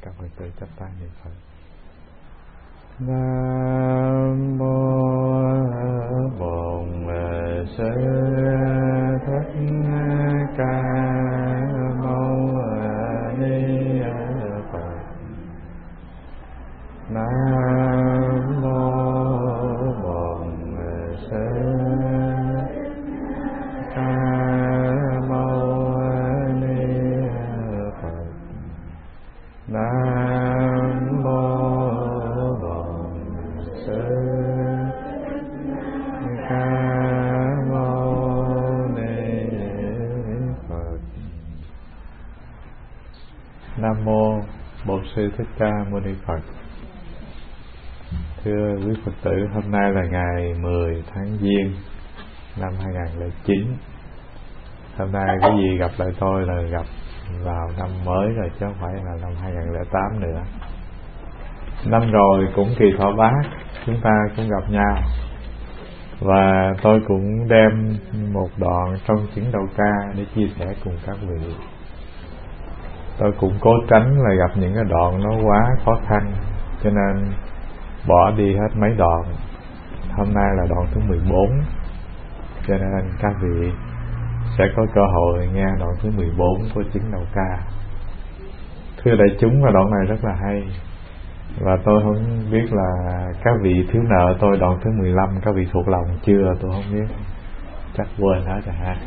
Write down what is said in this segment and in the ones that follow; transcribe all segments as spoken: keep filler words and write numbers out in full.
các Phật tử chắp tay niệm Phật. Nam mô Bổn Sư Thích Ca Mâu Ni Phật. Nam mô Bổn Sư Ca Mâu Ni Phật. Nam mô Bổn Sư Ca Mâu Ni Phật. Nam mô Bổn Sư Thích Ca Mâu Ni Phật. Thưa quý Phật tử, hôm nay là ngày mười tháng Giêng năm hai nghìn không trăm lẻ chín. Hôm nay quý vị gặp lại tôi là gặp vào năm mới rồi, chứ không phải là năm hai nghìn không trăm lẻ tám nữa. Năm rồi cũng kỳ thọ bát, chúng ta cũng gặp nhau. Và tôi cũng đem một đoạn trong chứng đầu ca để chia sẻ cùng các vị. Tôi cũng cố tránh là gặp những cái đoạn nó quá khó khăn, cho nên bỏ đi hết mấy đoạn. Hôm nay là đoạn thứ mười bốn, cho nên các vị sẽ có cơ hội nghe đoạn thứ mười bốn của chứng đầu ca. Thưa đại chúng, và đoạn này rất là hay. Và tôi không biết là các vị thiếu nợ tôi đoạn thứ mười lăm, các vị thuộc lòng chưa, tôi không biết. Chắc quên hết rồi ha.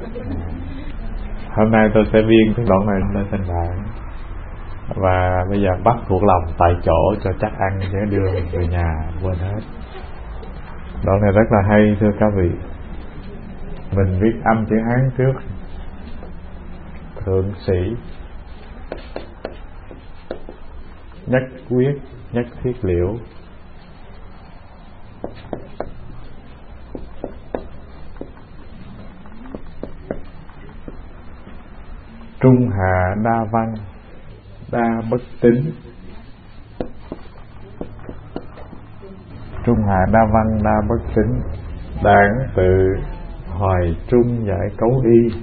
Hôm nay tôi sẽ viên cái đoạn này lên trên bảng. Và bây giờ bắt thuộc lòng tại chỗ cho chắc ăn, sẽ đưa về nhà quên hết. Đoạn này rất là hay thưa các vị. Mình viết âm chữ Hán trước. Thượng sĩ, nhất quyết, nhất thiết liễu. Trung hạ đa văn, đa bất tín. Trung hạ đa văn, đa bất tín. Đảng tự hoài trung giải cấu y.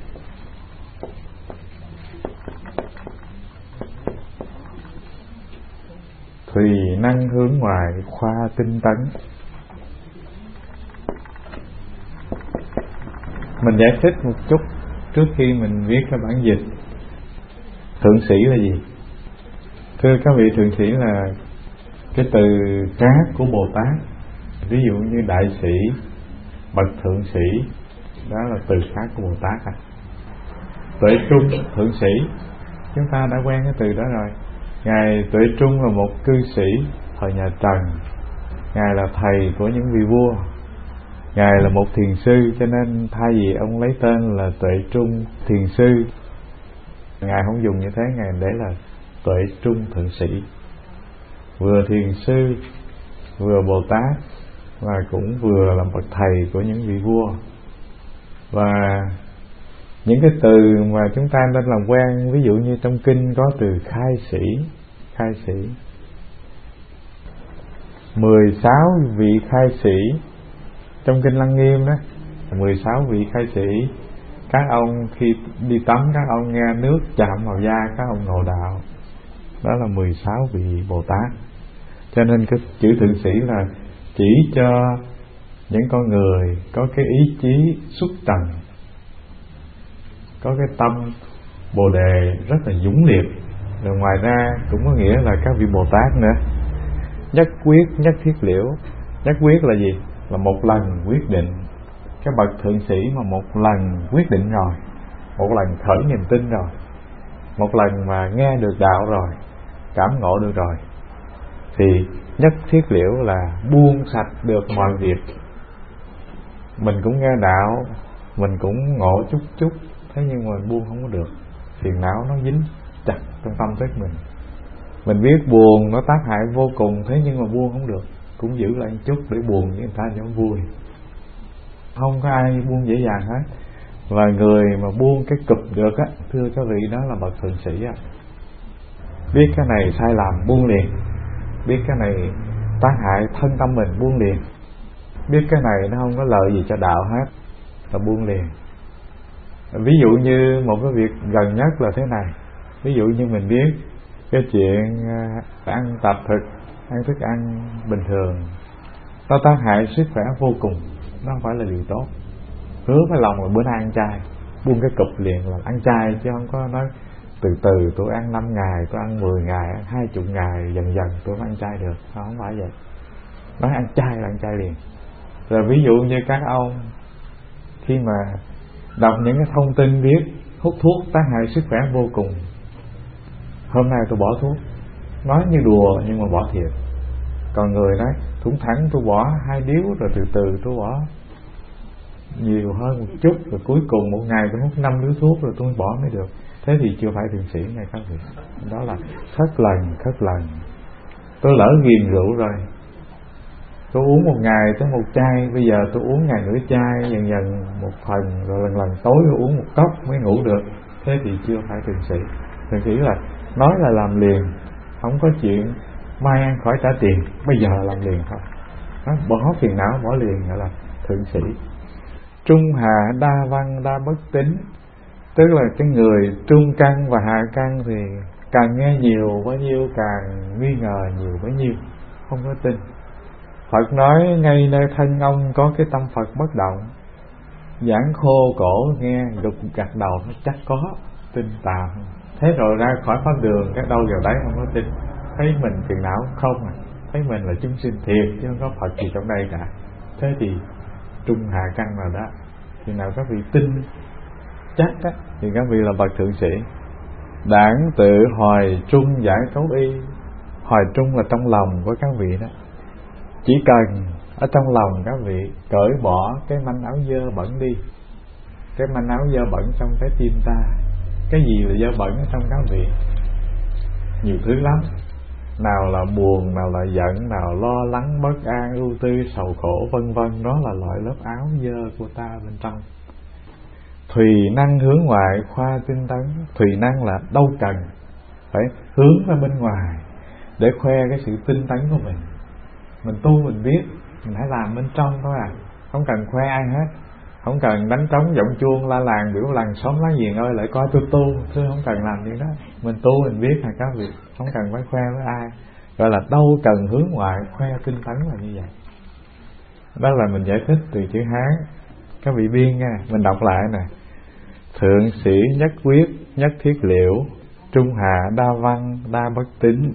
Thùy năng hướng ngoài, khoa tinh tấn. Mình giải thích một chút trước khi mình viết cái bản dịch. Thượng sĩ là gì? Thưa các vị, thượng sĩ là cái từ khác của Bồ Tát. Ví dụ như đại sĩ, bậc thượng sĩ, đó là từ khác của Bồ Tát. À. Tuệ trung, thượng sĩ, chúng ta đã quen cái từ đó rồi. Ngài Tuệ Trung là một cư sĩ thời nhà Trần. Ngài là thầy của những vị vua. Ngài là một thiền sư, cho nên thay vì ông lấy tên là Tuệ Trung thiền sư, Ngài không dùng như thế, Ngài để là Tuệ Trung thượng sĩ. Vừa thiền sư, vừa Bồ Tát, và cũng vừa là bậc thầy của những vị vua. Và những cái từ mà chúng ta nên làm quen, ví dụ như trong kinh có từ khai sĩ. Khai sĩ mười sáu vị khai sĩ trong kinh Lăng Nghiêm đó. Mười sáu vị khai sĩ, các ông khi đi tắm, các ông nghe nước chạm vào da, các ông ngộ đạo. Đó là mười sáu vị Bồ Tát. Cho nên cái chữ thượng sĩ là chỉ cho những con người có cái ý chí xuất trần, có cái tâm Bồ Đề rất là dũng liệt. Rồi ngoài ra cũng có nghĩa là các vị Bồ Tát nữa. Nhất quyết, nhất thiết liễu. Nhất quyết là gì? Là một lần quyết định. Cái bậc thượng sĩ mà một lần quyết định rồi, một lần khởi niềm tin rồi, một lần mà nghe được đạo rồi, cảm ngộ được rồi, thì nhất thiết liễu là buông sạch được mọi việc. Mình cũng nghe đạo, mình cũng ngộ chút chút, thế nhưng mà buông không có được. Phiền não nó dính chặt trong tâm thức mình. Mình biết buồn nó tác hại vô cùng, thế nhưng mà buông không được, cũng giữ lại một chút để buồn với người ta cho nó vui. Không có ai buông dễ dàng hết. Và người mà buông cái cụp được á, thưa các vị, đó là bậc thượng sĩ á. Biết cái này sai lầm, buông liền. Biết cái này tác hại thân tâm mình, buông liền. Biết cái này nó không có lợi gì cho đạo hết, là buông liền. Ví dụ như một cái việc gần nhất là thế này. Ví dụ như mình biết cái chuyện ăn tập thực, ăn thức ăn bình thường, nó tác hại sức khỏe vô cùng, nó không phải là điều tốt. Hứa với lòng là bữa nay ăn chay, buông cái cục liền là ăn chay, chứ không có nói từ từ tôi ăn năm ngày, tôi ăn mười ngày, ăn hai chục ngày, dần dần tôi mới ăn chay được. Nó không phải vậy. Nói ăn chay là ăn chay liền. Rồi ví dụ như các ông khi mà đọc những cái thông tin biết hút thuốc tác hại sức khỏe vô cùng, hôm nay tôi bỏ thuốc, nói như đùa nhưng mà bỏ thiệt. Còn người nói thủng thẳng tôi bỏ hai điếu, rồi từ từ tôi bỏ nhiều hơn một chút, rồi cuối cùng một ngày tôi hút năm điếu thuốc rồi tôi mới bỏ mới được. Thế thì chưa phải thượng sĩ này các vị. Đó là khất lần, khất lần. Tôi lỡ ghiền rượu rồi, tôi uống một ngày tới một chai, bây giờ tôi uống ngày nửa chai, dần dần một phần, rồi lần lần tối tôi uống một cốc mới ngủ được. Thế thì chưa phải thượng sĩ. Thượng sĩ là nói là làm liền, không có chuyện mai ăn khỏi trả tiền, bây giờ làm liền thôi. Nó bỏ phiền não bỏ liền gọi là thượng sĩ. Trung hạ đa văn đa bất tín, tức là cái người trung căn và hạ căn thì càng nghe nhiều bao nhiêu càng nghi ngờ nhiều bấy nhiêu, không có tin. Phật nói ngay nơi thân ông có cái tâm Phật bất động, giảng khô cổ nghe gục gặt đầu nó chắc có, tin tạm. Thế rồi ra khỏi pháp đường cái đâu vào đấy không có tin, thấy mình phiền não không à, thấy mình là chúng sinh thiệt chứ không có Phật gì trong đây cả. Thế thì trung hạ căn nào đó thì nào các vị tin chắc á, thì các vị là bậc thượng sĩ. Đảng tự hoài trung giải cấu y, hoài trung là trong lòng của các vị đó. Chỉ cần ở trong lòng các vị cởi bỏ cái manh áo dơ bẩn đi, cái manh áo dơ bẩn trong cái tim ta. Cái gì là dơ bẩn ở trong các vị? Nhiều thứ lắm. Nào là buồn, nào là giận, nào lo lắng, bất an, ưu tư, sầu khổ, vân vân. Đó là loại lớp áo dơ của ta bên trong. Thùy năng hướng ngoại khoa tinh tấn. Thùy năng là đâu cần phải hướng ra bên ngoài để khoe cái sự tinh tấn của mình. Mình tu mình biết, mình hãy làm bên trong thôi à, không cần khoe ai hết, không cần đánh trống giọng chuông la làng biểu làng xóm lá giềng ơi lại coi tôi tu, tôi không cần làm gì đó. Mình tu mình biết là các vị, không cần phải khoe với ai. Gọi là đâu cần hướng ngoại khoe tinh tấn là như vậy. Đó là mình giải thích từ chữ Hán, các vị biên nha, mình đọc lại nè. Thượng sĩ nhất quyết nhất thiết liễu, trung hạ đa văn đa bất tín,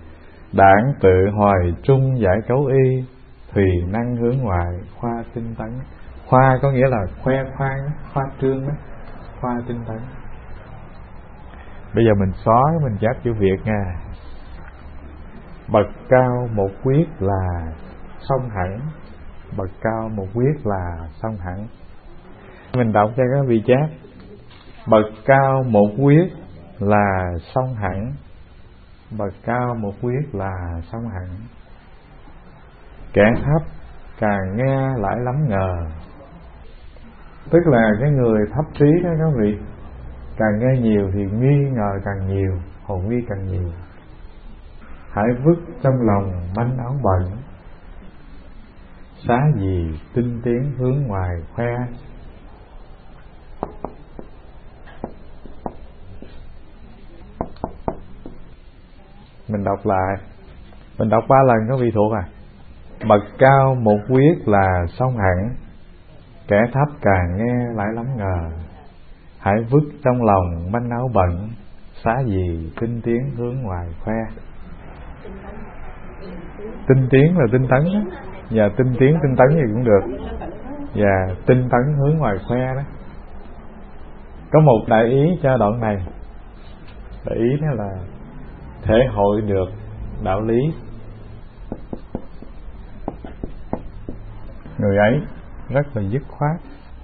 đảng tự hoài trung giải cấu y, thùy năng hướng ngoại khoa tinh tấn. Khoa có nghĩa là khoe khoang, khoa trương đó, khoa tinh tấn. Bây giờ mình xóa mình chép chữ Việt nha. Bậc cao một quyết là song hẳn, bậc cao một quyết là song hẳn. Mình đọc cho các vị chép. Bậc cao một quyết là song hẳn, bậc cao một quyết là song hẳn. Kẻ thấp càng nghe lại lắm ngờ. Tức là cái người thấp trí đó các vị, càng nghe nhiều thì nghi ngờ càng nhiều, hồ nghi càng nhiều. Hãy vứt trong lòng manh áo bẩn, xá gì tinh tiến hướng ngoài khoe. Mình đọc lại, mình đọc ba lần có vị thuộc à. Bậc cao một quyết là song hẳn, kẻ thấp càng nghe lại lắm ngờ. Hãy vứt trong lòng manh áo bẩn, xá gì tinh tiến hướng ngoài khoe. Tinh tiến là tinh tấn đó. Và tinh tiến tinh tấn gì cũng được. Và tinh tấn hướng ngoài khoe đó. Có một đại ý cho đoạn này. Đại ý đó là thể hội được đạo lý. Người ấy rất là dứt khoát,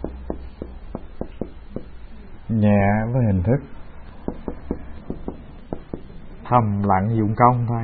nhẹ với hình thức, thầm lặng dụng công thôi.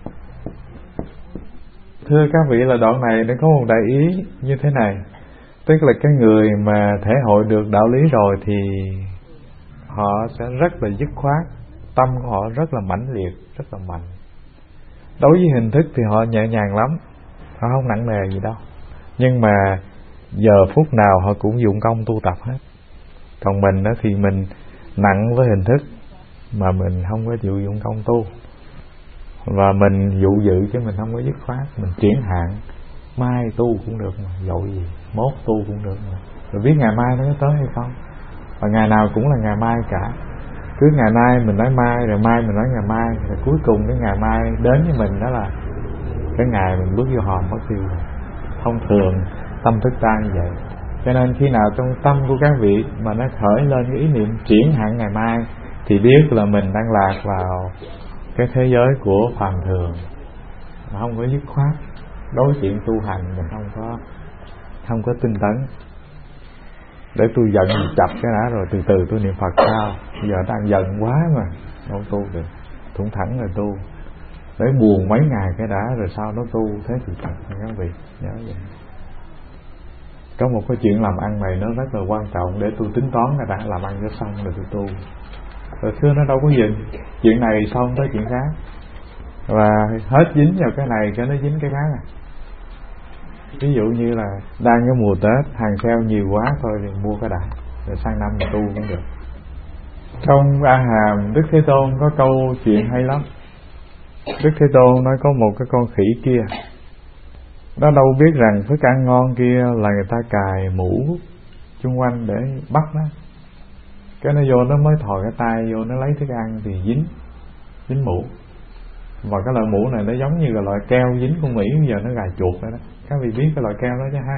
Thưa các vị là đoạn này nó có một đại ý như thế này. Tức là cái người mà thể hội được đạo lý rồi thì họ sẽ rất là dứt khoát, tâm của họ rất là mãnh liệt, rất là mạnh. Đối với hình thức thì họ nhẹ nhàng lắm, họ không nặng nề gì đâu. Nhưng mà giờ phút nào họ cũng dụng công tu tập hết. Còn mình đó thì mình nặng với hình thức mà mình không có chịu dụng công tu. Và mình dụ dự chứ mình không có dứt khoát. Mình triển hạn, mai tu cũng được mà, dội gì, mốt tu cũng được mà. Rồi biết ngày mai nó có tới hay không. Và ngày nào cũng là ngày mai cả. Cứ ngày nay mình nói mai, rồi mai mình nói ngày mai, rồi cuối cùng cái ngày mai đến với mình đó là cái ngày mình bước vô hòm mất tiêu rồi. Thông thường tâm thức ta như vậy. Cho nên khi nào trong tâm của các vị mà nó khởi lên cái ý niệm triển hạn ngày mai, thì biết là mình đang lạc vào cái thế giới của phàm thường, mà không có dứt khoát. Đối chuyện tu hành mình không có không có tinh tấn. Để tôi giận chập cái đã rồi từ từ tôi niệm Phật sao. Bây giờ đang giận quá mà không tu được, thủng thẳng rồi tu. Để buồn mấy ngày cái đã rồi sau đó tu. Thế thì thật các vị nhớ vậy. Có một cái chuyện làm ăn này nó rất là quan trọng. Để tôi tính toán cái đã, làm ăn cho xong rồi tôi tu. Rồi xưa nó đâu có dừng. Chuyện này xong tới chuyện khác, và hết dính vào cái này cái nó dính cái khác à. Ví dụ như là đang cái mùa Tết, hàng sale nhiều quá thôi thì mua cái đại, rồi sang năm thì tu cũng được. Trong A Hàm, Đức Thế Tôn có câu chuyện hay lắm. Đức Thế Tôn nói có một cái con khỉ kia, nó đâu biết rằng thức ăn ngon kia là người ta cài mũ chung quanh để bắt nó. Cái nó vô nó mới thò cái tay vô nó lấy thức ăn thì dính dính mũ. Và cái loại mũ này nó giống như là loại keo dính con Mỹ bây giờ nó gài chuột đó, đó. Các vị biết cái loại keo đó chứ ha.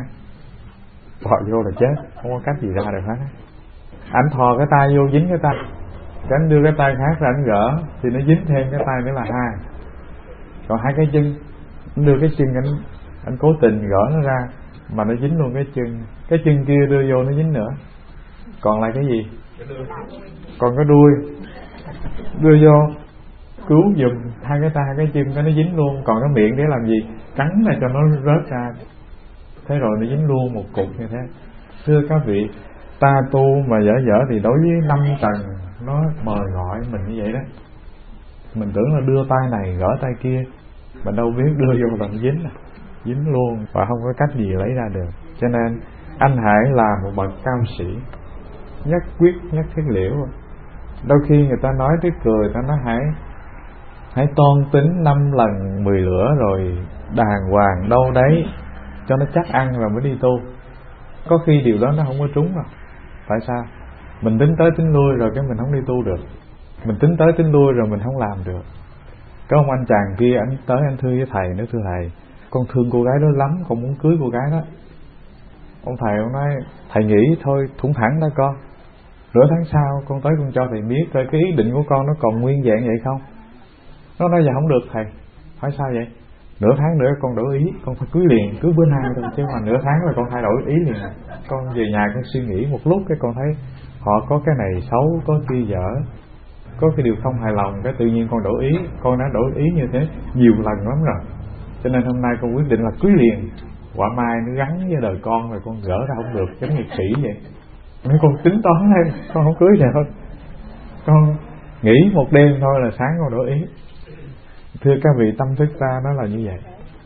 Thò vô là chết, không có cách gì ra được hết. Anh thò cái tay vô dính cái tay, cái anh đưa cái tay khác ra anh gỡ thì nó dính thêm cái tay nữa là hai. Còn hai cái chân, anh đưa cái chân anh anh cố tình gỡ nó ra mà nó dính luôn cái chân. Cái chân kia đưa vô nó dính nữa. Còn lại cái gì? Còn cái đuôi đưa vô cứu giùm hai cái tay hai cái chân, cái nó dính luôn. Còn cái miệng để làm gì? Cắn này cho nó rớt ra. Thế rồi nó dính luôn một cục như thế. Thưa các vị, ta tu mà dở dở thì đối với năm tầng nó mời gọi mình như vậy đó. Mình tưởng là đưa tay này gỡ tay kia, mình đâu biết đưa vô là dính à. Dính luôn và không có cách gì lấy ra được. Cho nên anh hãy là một bậc cao sĩ, nhất quyết nhất thiết liễu. Đôi khi người ta nói tới cười, ta nói hãy hãy toan tính năm lần mười lửa rồi đàng hoàng đâu đấy cho nó chắc ăn rồi mới đi tu. Có khi điều đó nó không có trúng đâu. Tại sao? Mình tính tới tính lui rồi cái mình không đi tu được. Mình tính tới tính lui rồi mình không làm được. Có ông anh chàng kia, anh tới anh thưa với thầy, nói thưa thầy, con thương cô gái đó lắm, con muốn cưới cô gái đó. Ông thầy ông nói, thầy nghĩ thôi thủng thẳng đó con, nửa tháng sau con tới con cho thầy biết coi cái ý định của con nó còn nguyên vẹn vậy không. Nó nói dạ không được thầy. Hỏi sao vậy? Nửa tháng nữa con đổi ý, con phải cưới liền, cưới bữa nay thôi, chứ mà nửa tháng là con thay đổi ý liền. Con về nhà con suy nghĩ một lúc cái con thấy họ có cái này xấu, có kia dở, có cái điều không hài lòng, cái tự nhiên con đổi ý. Con đã đổi ý như thế nhiều lần lắm rồi, cho nên hôm nay con quyết định là cưới liền. Quả mai nó gắn với đời con rồi con gỡ ra không được, giống như khỉ vậy. Nếu con tính toán lên, con không cưới được. Con nghĩ một đêm thôi là sáng con đổi ý. Thưa các vị, tâm thức ta nó là như vậy,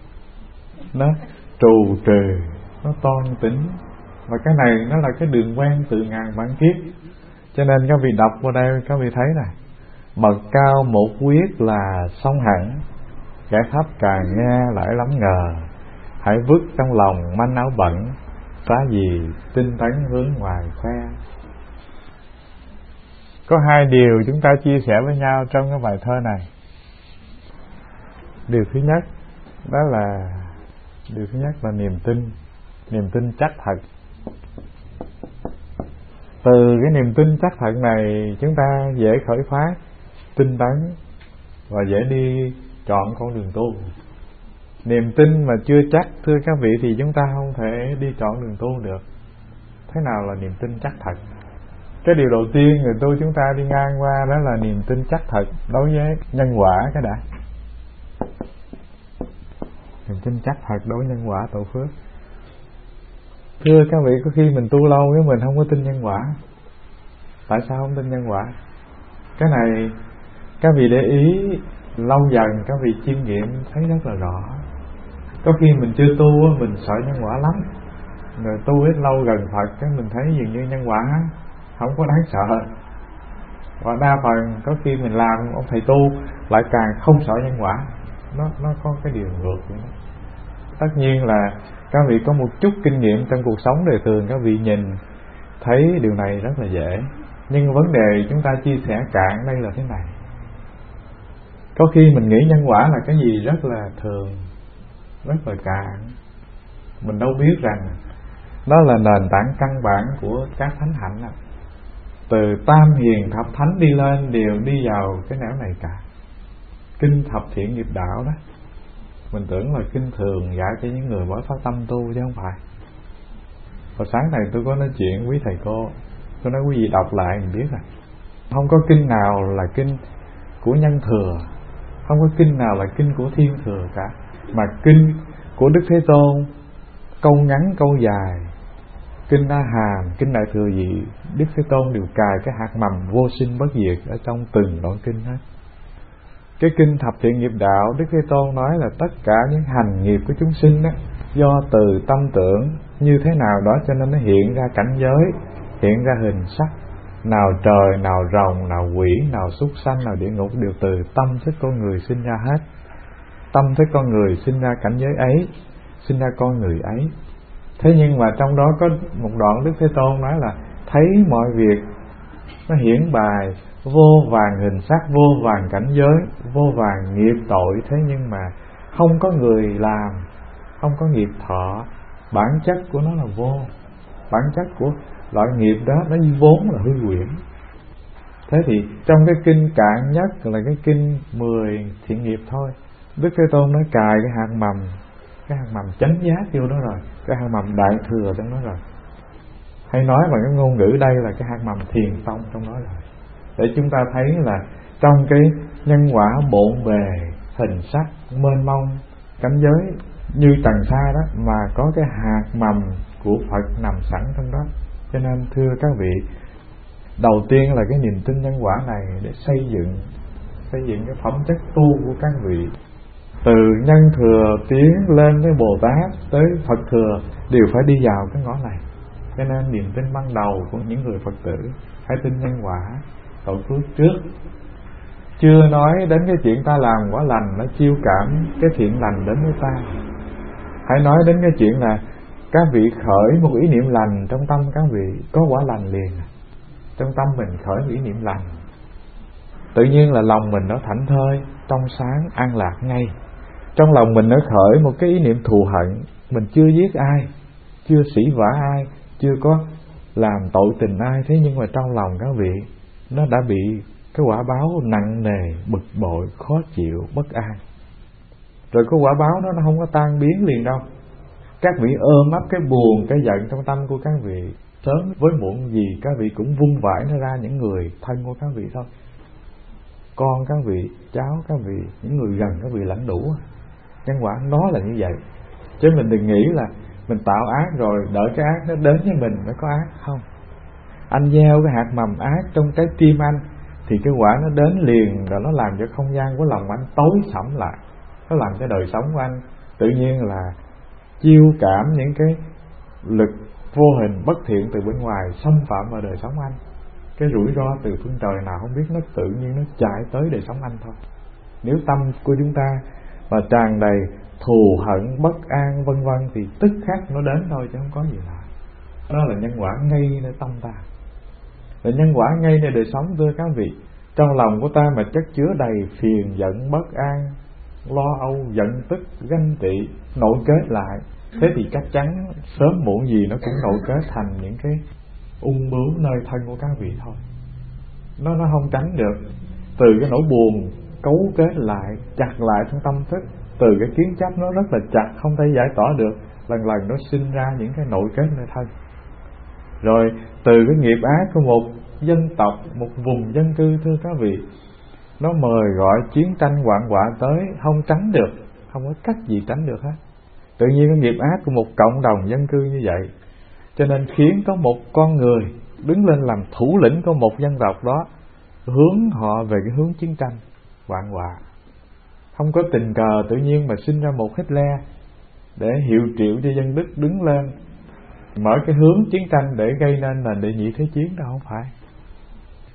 nó trù trừ, nó toan tính. Và cái này nó là cái đường quen từ ngàn vạn kiếp. Cho nên các vị đọc vào đây các vị thấy này, bậc cao một quyết là song hẳn, kẻ thấp càng nghe lại lắm ngờ. Hãy vứt trong lòng manh áo bẩn, phá gì tinh tấn hướng ngoài khoe. Có hai điều chúng ta chia sẻ với nhau trong cái bài thơ này. Điều thứ nhất đó là điều thứ nhất là niềm tin, niềm tin chắc thật. Từ cái niềm tin chắc thật này chúng ta dễ khởi phát, tinh tấn và dễ đi chọn con đường tu. Niềm tin mà chưa chắc, thưa các vị, thì chúng ta không thể đi chọn đường tu được. Thế nào là niềm tin chắc thật? Cái điều đầu tiên người tu chúng ta đi ngang qua đó là niềm tin chắc thật đối với nhân quả cái đã. Niềm tin chắc thật đối với nhân quả tổ phước. Thưa các vị, có khi mình tu lâu cái mình không có tin nhân quả. Tại sao không tin nhân quả? Cái này các vị để ý lâu dần các vị chiêm nghiệm thấy rất là rõ. Có khi mình chưa tu mình sợ nhân quả lắm, rồi tu ít lâu gần Phật cái mình thấy dường như nhân quả không có đáng sợ. Và đa phần có khi mình làm ông thầy tu lại càng không sợ nhân quả. Nó nó có cái điều ngược vậy đó. Tất nhiên là các vị có một chút kinh nghiệm trong cuộc sống đời thường, các vị nhìn thấy điều này rất là dễ. Nhưng vấn đề chúng ta chia sẻ cạn đây là thế này. Có khi mình nghĩ nhân quả là cái gì rất là thường, rất là cạn. Mình đâu biết rằng đó là nền tảng căn bản của các thánh hạnh đó. Từ tam hiền thập thánh đi lên đều đi vào cái nẻo này cả. Kinh thập thiện nghiệp đạo đó, mình tưởng là kinh thường dạy cho những người mới phát tâm tu chứ không phải. Hồi sáng này tôi có nói chuyện với thầy cô, tôi nói quý vị đọc lại mình biết rồi. Không có kinh nào là kinh của nhân thừa, không có kinh nào là kinh của thiên thừa cả, mà kinh của Đức Thế Tôn, câu ngắn câu dài, kinh A Hàm, kinh Đại Thừa Vị, Đức Thế Tôn đều cài cái hạt mầm vô sinh bất diệt ở trong từng đoạn kinh hết. Cái kinh thập thiện nghiệp đạo, Đức Thế Tôn nói là tất cả những hành nghiệp của chúng sinh đó, do từ tâm tưởng như thế nào đó cho nên nó hiện ra cảnh giới, hiện ra hình sắc. Nào trời, nào rồng, nào quỷ, nào súc sanh, nào địa ngục đều từ tâm thức con người sinh ra hết. Tâm thức con người sinh ra cảnh giới ấy, sinh ra con người ấy. Thế nhưng mà trong đó có một đoạn Đức Thế Tôn nói là thấy mọi việc nó hiển bài, vô vàn hình sắc, vô vàn cảnh giới, vô vàn nghiệp tội. Thế nhưng mà không có người làm, không có nghiệp thọ. Bản chất của nó là vô. Bản chất của loại nghiệp đó nó vốn là hư huyễn. Thế thì trong cái kinh cạn nhất là cái kinh mười thiện nghiệp thôi, Đức Thế Tôn nói cài cái hạt mầm, cái hạt mầm chánh giác vô đó rồi, cái hạt mầm đại thừa trong đó rồi. Hay nói bằng cái ngôn ngữ đây là cái hạt mầm thiền tông trong đó rồi. Để chúng ta thấy là trong cái nhân quả bộn bề, hình sắc, mênh mông, cảnh giới như trần sa đó, mà có cái hạt mầm của Phật nằm sẵn trong đó. Cho nên thưa các vị, đầu tiên là cái niềm tin nhân quả này để xây dựng xây dựng cái phẩm chất tu của các vị. Từ nhân thừa tiến lên tới Bồ Tát, tới Phật thừa đều phải đi vào cái ngõ này. Cho nên niềm tin ban đầu của những người Phật tử hãy tin nhân quả, tội phước trước. Chưa nói đến cái chuyện ta làm quả lành nó chiêu cảm cái thiện lành đến với ta. Hãy nói đến cái chuyện là các vị khởi một ý niệm lành trong tâm các vị có quả lành liền. Trong tâm mình khởi một ý niệm lành, tự nhiên là lòng mình nó thảnh thơi, trong sáng, an lạc ngay. Trong lòng mình nó khởi một cái ý niệm thù hận, mình chưa giết ai, chưa sỉ vả ai, chưa có làm tội tình ai. Thế nhưng mà trong lòng các vị nó đã bị cái quả báo nặng nề, bực bội, khó chịu, bất an. Rồi cái quả báo đó nó không có tan biến liền đâu. Các vị ôm ấp cái buồn, cái giận trong tâm của các vị, sớm với muộn gì các vị cũng vung vãi nó ra những người thân của các vị thôi. Con các vị, cháu các vị, những người gần các vị lãnh đủ. Nhân quả nó là như vậy. Chứ mình đừng nghĩ là mình tạo ác rồi đợi cái ác nó đến với mình mới có ác. Không. Anh gieo cái hạt mầm ác trong cái tim anh thì cái quả nó đến liền, rồi nó làm cho không gian của lòng anh tối sẫm lại. Nó làm cho đời sống của anh tự nhiên là chiêu cảm những cái lực vô hình bất thiện từ bên ngoài xâm phạm vào đời sống anh. Cái rủi ro từ phương trời nào không biết nó tự nhiên nó chạy tới đời sống anh thôi. Nếu tâm của chúng ta mà tràn đầy thù hận, bất an vân vân thì tức khắc nó đến thôi chứ không có gì lạ. Đó là nhân quả ngay nơi tâm ta, là nhân quả ngay nơi đời sống. Thưa các vị, trong lòng của ta mà chất chứa đầy phiền giận, bất an, lo âu, giận tức, ganh tị nội kết lại, thế thì chắc chắn sớm muộn gì nó cũng nội kết thành những cái ung bướu nơi thân của các vị thôi. Nó nó không tránh được. Từ cái nỗi buồn cấu kết lại, chặt lại trong tâm thức, từ cái kiến chấp nó rất là chặt, không thể giải tỏa được, lần lần nó sinh ra những cái nội kết nơi thân. Rồi từ cái nghiệp ác của một dân tộc, một vùng dân cư, thưa các vị, nó mời gọi chiến tranh hoạn họa tới, không tránh được, không có cách gì tránh được hết. Tự nhiên cái nghiệp ác của một cộng đồng dân cư như vậy, cho nên khiến có một con người đứng lên làm thủ lĩnh của một dân tộc đó, hướng họ về cái hướng chiến tranh hoạn họa. Không có tình cờ tự nhiên mà sinh ra một Hitler để hiệu triệu cho dân Đức đứng lên mở cái hướng chiến tranh để gây nên nền đệ nhị thế chiến đâu, không phải.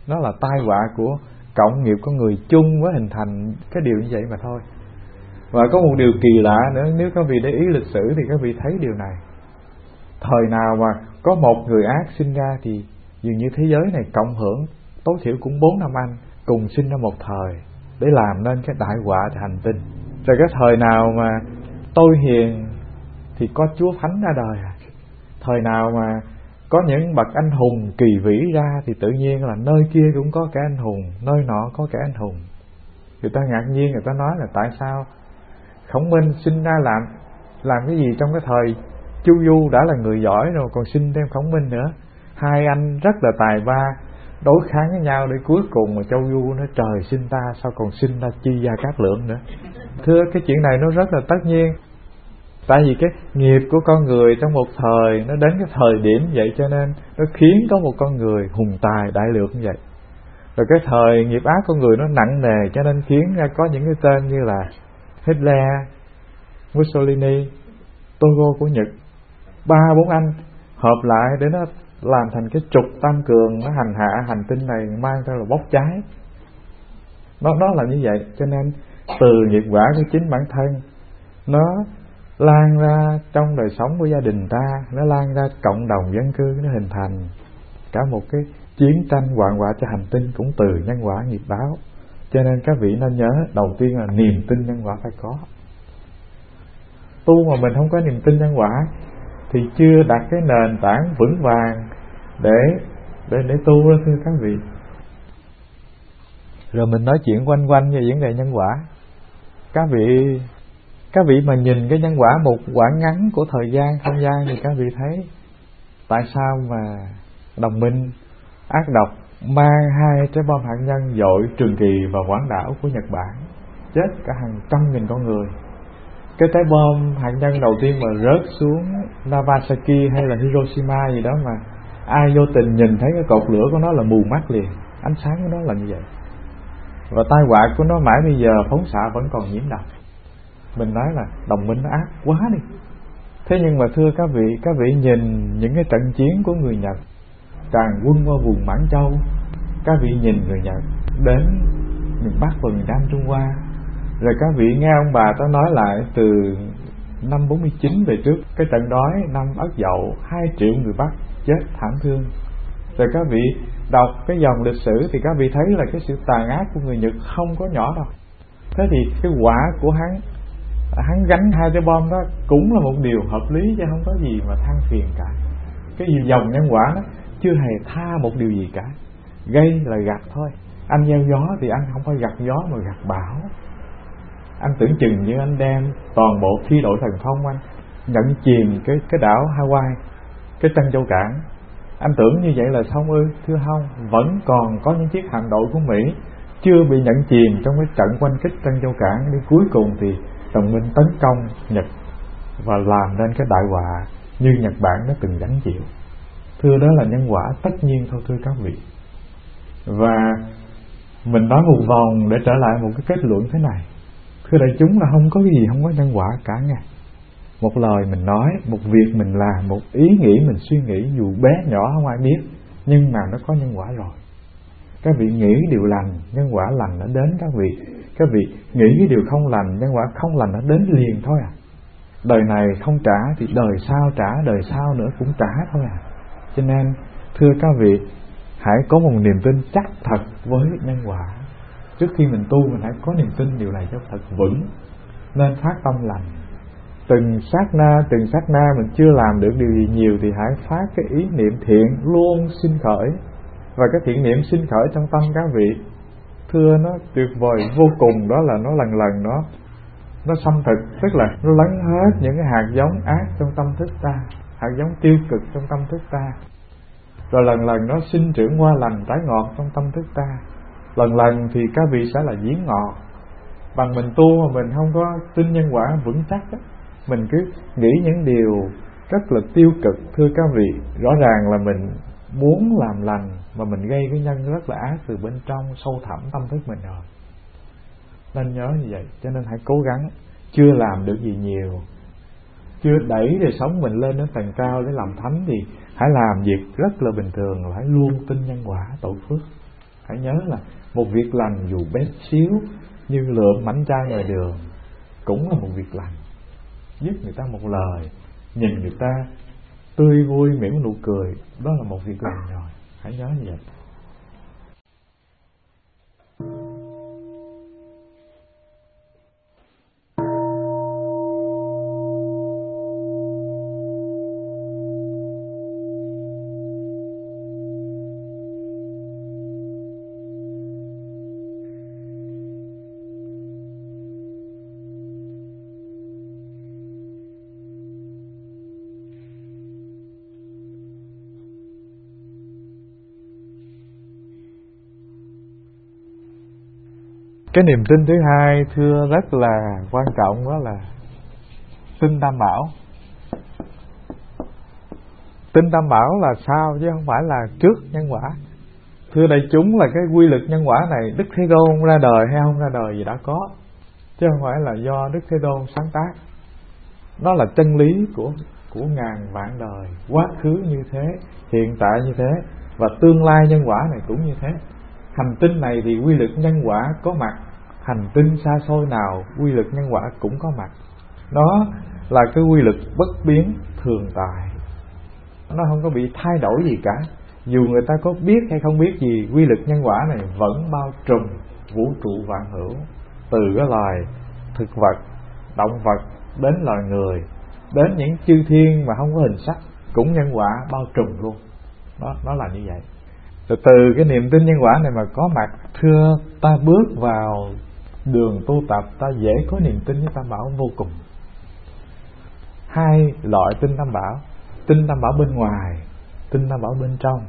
Nó là tai họa của cộng nghiệp con người chung với hình thành cái điều như vậy mà thôi. Và có một điều kỳ lạ nữa, nếu các vị để ý lịch sử thì các vị thấy điều này. Thời nào mà có một người ác sinh ra thì dường như thế giới này cộng hưởng tối thiểu cũng bốn năm anh cùng sinh ra một thời để làm nên cái đại họa cho hành tinh. Rồi cái thời nào mà tôi hiền thì có Chúa Thánh ra đời. Thời nào mà có những bậc anh hùng kỳ vĩ ra thì tự nhiên là nơi kia cũng có kẻ anh hùng, nơi nọ có kẻ anh hùng. Người ta ngạc nhiên, người ta nói là tại sao Khổng Minh sinh ra làm làm cái gì trong cái thời Chu Du đã là người giỏi rồi còn sinh thêm Khổng Minh nữa. Hai anh rất là tài ba đối kháng với nhau để cuối cùng mà Châu Du nó trời sinh ta sao còn sinh ra Chi Gia Cát Lượng nữa. Thưa, cái chuyện này nó rất là tất nhiên. Tại vì cái nghiệp của con người trong một thời nó đến cái thời điểm vậy cho nên nó khiến có một con người hùng tài đại lược như vậy. Rồi cái thời nghiệp ác con người nó nặng nề cho nên khiến ra có những cái tên như là Hitler, Mussolini, Togo của Nhật. Ba bốn anh hợp lại để nó làm thành cái trục tam cường, nó hành hạ hành tinh này, mang theo là bốc cháy. Nó, nó là như vậy. Cho nên từ nghiệp quả của chính bản thân nó lan ra trong đời sống của gia đình ta, nó lan ra cộng đồng dân cư, nó hình thành cả một cái chiến tranh hoạn họa cho hành tinh cũng từ nhân quả nghiệp báo. Cho nên các vị nên nhớ, đầu tiên là niềm tin nhân quả phải có. Tu mà mình không có niềm tin nhân quả thì chưa đặt cái nền tảng vững vàng để để để tu đó, thưa các vị. Rồi mình nói chuyện quanh quanh về vấn đề nhân quả. Các vị các vị mà nhìn cái nhân quả một quãng ngắn của thời gian không gian thì các vị thấy tại sao mà đồng minh ác độc mang hai trái bom hạt nhân dội Trường Kỳ và quãng đảo của Nhật Bản, chết cả hàng trăm nghìn con người. Cái trái bom hạt nhân đầu tiên mà rớt xuống Nagasaki hay là Hiroshima gì đó mà ai vô tình nhìn thấy cái cột lửa của nó là mù mắt liền, ánh sáng của nó là như vậy. Và tai họa của nó mãi bây giờ phóng xạ vẫn còn nhiễm độc. Mình nói là đồng minh nó ác quá đi. Thế nhưng mà thưa các vị, các vị nhìn những cái trận chiến của người Nhật tràn quân qua vùng Mãn Châu, các vị nhìn người Nhật đến miền Bắc và miền Nam Trung Hoa. Rồi các vị nghe ông bà ta nói lại từ năm bốn mươi chín về trước, cái trận đói năm Ất Dậu, hai triệu người Bắc chết thảm thương. Rồi các vị đọc cái dòng lịch sử thì các vị thấy là cái sự tàn ác của người Nhật không có nhỏ đâu. Thế thì cái quả của hắn hắn gánh hai trái bom đó cũng là một điều hợp lý, chứ không có gì mà than phiền cả. Cái gì dòng nhân quả đó chưa hề tha một điều gì cả. Gây là gặt thôi. Anh gieo gió thì anh không phải gặt gió mà gặt bão. Anh tưởng chừng như anh đem toàn bộ thi đội thần thông anh nhận chìm cái cái đảo Hawaii, cái Trân Châu Cảng. Anh tưởng như vậy là xong ư? Thưa không, vẫn còn có những chiếc hạm đội của Mỹ chưa bị nhận chìm trong cái trận quanh kích Trân Châu Cảng. Đến cuối cùng thì đồng minh tấn công Nhật và làm nên cái đại họa như Nhật Bản nó từng gánh chịu. Thưa, đó là nhân quả tất nhiên thôi thưa các vị. Và mình nói một vòng để trở lại một cái kết luận thế này. Thưa đại chúng, là không có cái gì không có nhân quả cả nghe. Một lời mình nói, một việc mình làm, một ý nghĩ mình suy nghĩ dù bé nhỏ không ai biết, nhưng mà nó có nhân quả rồi. Các vị nghĩ điều lành, nhân quả lành nó đến các vị. Các vị nghĩ cái điều không lành, nhân quả không lành nó đến liền thôi à. Đời này không trả thì đời sau trả, đời sau nữa cũng trả thôi à. Cho nên thưa các vị, hãy có một niềm tin chắc thật với nhân quả. Trước khi mình tu mình hãy có niềm tin điều này cho thật vững, nên phát tâm lành. Từng sát na, từng sát na mình chưa làm được điều gì nhiều thì hãy phát cái ý niệm thiện luôn sinh khởi. Và cái thiện niệm sinh khởi trong tâm các vị, thưa nó tuyệt vời vô cùng. Đó là nó lần lần nó nó xâm thực, tức là nó lấn hết những cái hạt giống ác trong tâm thức ta, hạt giống tiêu cực trong tâm thức ta, rồi lần lần nó sinh trưởng hoa lành trái ngọt trong tâm thức ta. Lần lần thì các vị sẽ là giếng ngọt. Bằng mình tu mà mình không có tin nhân quả vững chắc đó, mình cứ nghĩ những điều rất là tiêu cực, thưa các vị, rõ ràng là mình muốn làm lành mà mình gây cái nhân rất là ác từ bên trong sâu thẳm tâm thức mình rồi. Nên nhớ như vậy. Cho nên hãy cố gắng. Chưa làm được gì nhiều, chưa đẩy đời sống mình lên đến tầng cao để làm thánh thì hãy làm việc rất là bình thường, hãy luôn tin nhân quả tổ phước. Hãy nhớ là một việc lành dù bé xíu như lượm mảnh chai ngoài đường cũng là một việc lành. Giúp người ta một lời, nhìn người ta tươi vui mỉm nụ cười, đó là một việc lành rồi. Hãy nhớ như vậy. Cái niềm tin thứ hai thưa rất là quan trọng, đó là tin Tam Bảo. Tin Tam Bảo là sao chứ không phải là trước nhân quả. Thưa đại chúng, là cái quy luật nhân quả này Đức Thế Tôn ra đời hay không ra đời gì đã có, chứ không phải là do Đức Thế Tôn sáng tác. Nó là chân lý của của ngàn vạn đời, quá khứ như thế, hiện tại như thế, và tương lai nhân quả này cũng như thế. Hành tinh này thì quy luật nhân quả có mặt, hành tinh xa xôi nào quy luật nhân quả cũng có mặt. Đó là cái quy luật bất biến thường tại, nó không có bị thay đổi gì cả. Dù người ta có biết hay không biết gì, quy luật nhân quả này vẫn bao trùm vũ trụ vạn hữu, từ cái loài thực vật, động vật đến loài người, đến những chư thiên mà không có hình sắc cũng nhân quả bao trùm luôn. Đó, nó là như vậy. Rồi từ cái niềm tin nhân quả này mà có mặt, thưa ta bước vào đường tu tập, ta dễ có niềm tin với Tam Bảo vô cùng. Hai loại tin Tam Bảo: tin Tam Bảo bên ngoài, tin Tam Bảo bên trong.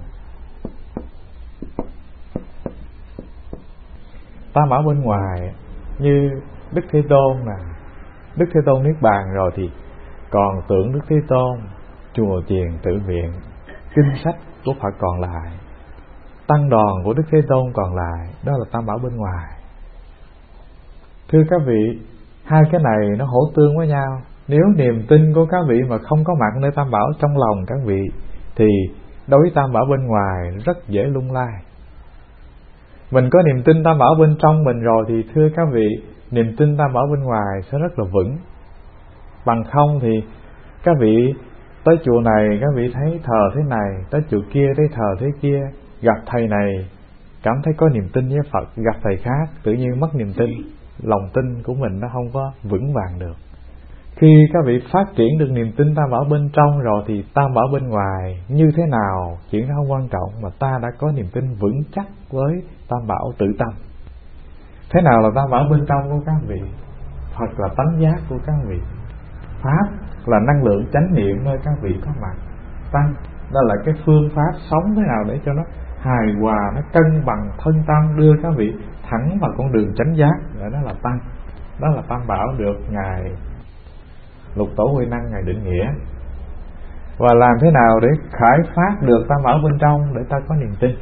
Tam Bảo bên ngoài như Đức Thế Tôn nè, Đức Thế Tôn niết bàn rồi thì còn tượng Đức Thế Tôn, chùa chiền tự viện, kinh sách của Phật còn lại, tăng đoàn của Đức Thế Tôn còn lại, đó là Tam Bảo bên ngoài. Thưa các vị, hai cái này nó hỗ tương với nhau. Nếu niềm tin của các vị mà không có mặt nơi Tam Bảo trong lòng các vị, thì đối với Tam Bảo bên ngoài rất dễ lung lay. Mình có niềm tin Tam Bảo bên trong mình rồi thì thưa các vị, niềm tin Tam Bảo bên ngoài sẽ rất là vững. Bằng không thì các vị tới chùa này các vị thấy thờ thế này, tới chùa kia thấy thờ thế kia, gặp thầy này cảm thấy có niềm tin với Phật, gặp thầy khác tự nhiên mất niềm tin, lòng tin của mình nó không có vững vàng được. Khi các vị phát triển được niềm tin Tam Bảo bên trong rồi thì Tam Bảo bên ngoài như thế nào chuyện đó không quan trọng, mà ta đã có niềm tin vững chắc với Tam Bảo tự tâm. Thế nào là Tam Bảo bên trong của các vị? Phật là tánh giác của các vị, Pháp là năng lượng chánh niệm nơi các vị có mặt, Tăng đó là cái phương pháp sống thế nào để cho nó hài hòa, nó cân bằng thân tâm, đưa các vị thẳng vào con đường chánh giác, đó là Tăng. Đó là Tam Bảo được Ngài Lục Tổ Huệ Năng Ngài định nghĩa. Và làm thế nào để khởi phát được Tam Bảo bên trong để ta có niềm tin?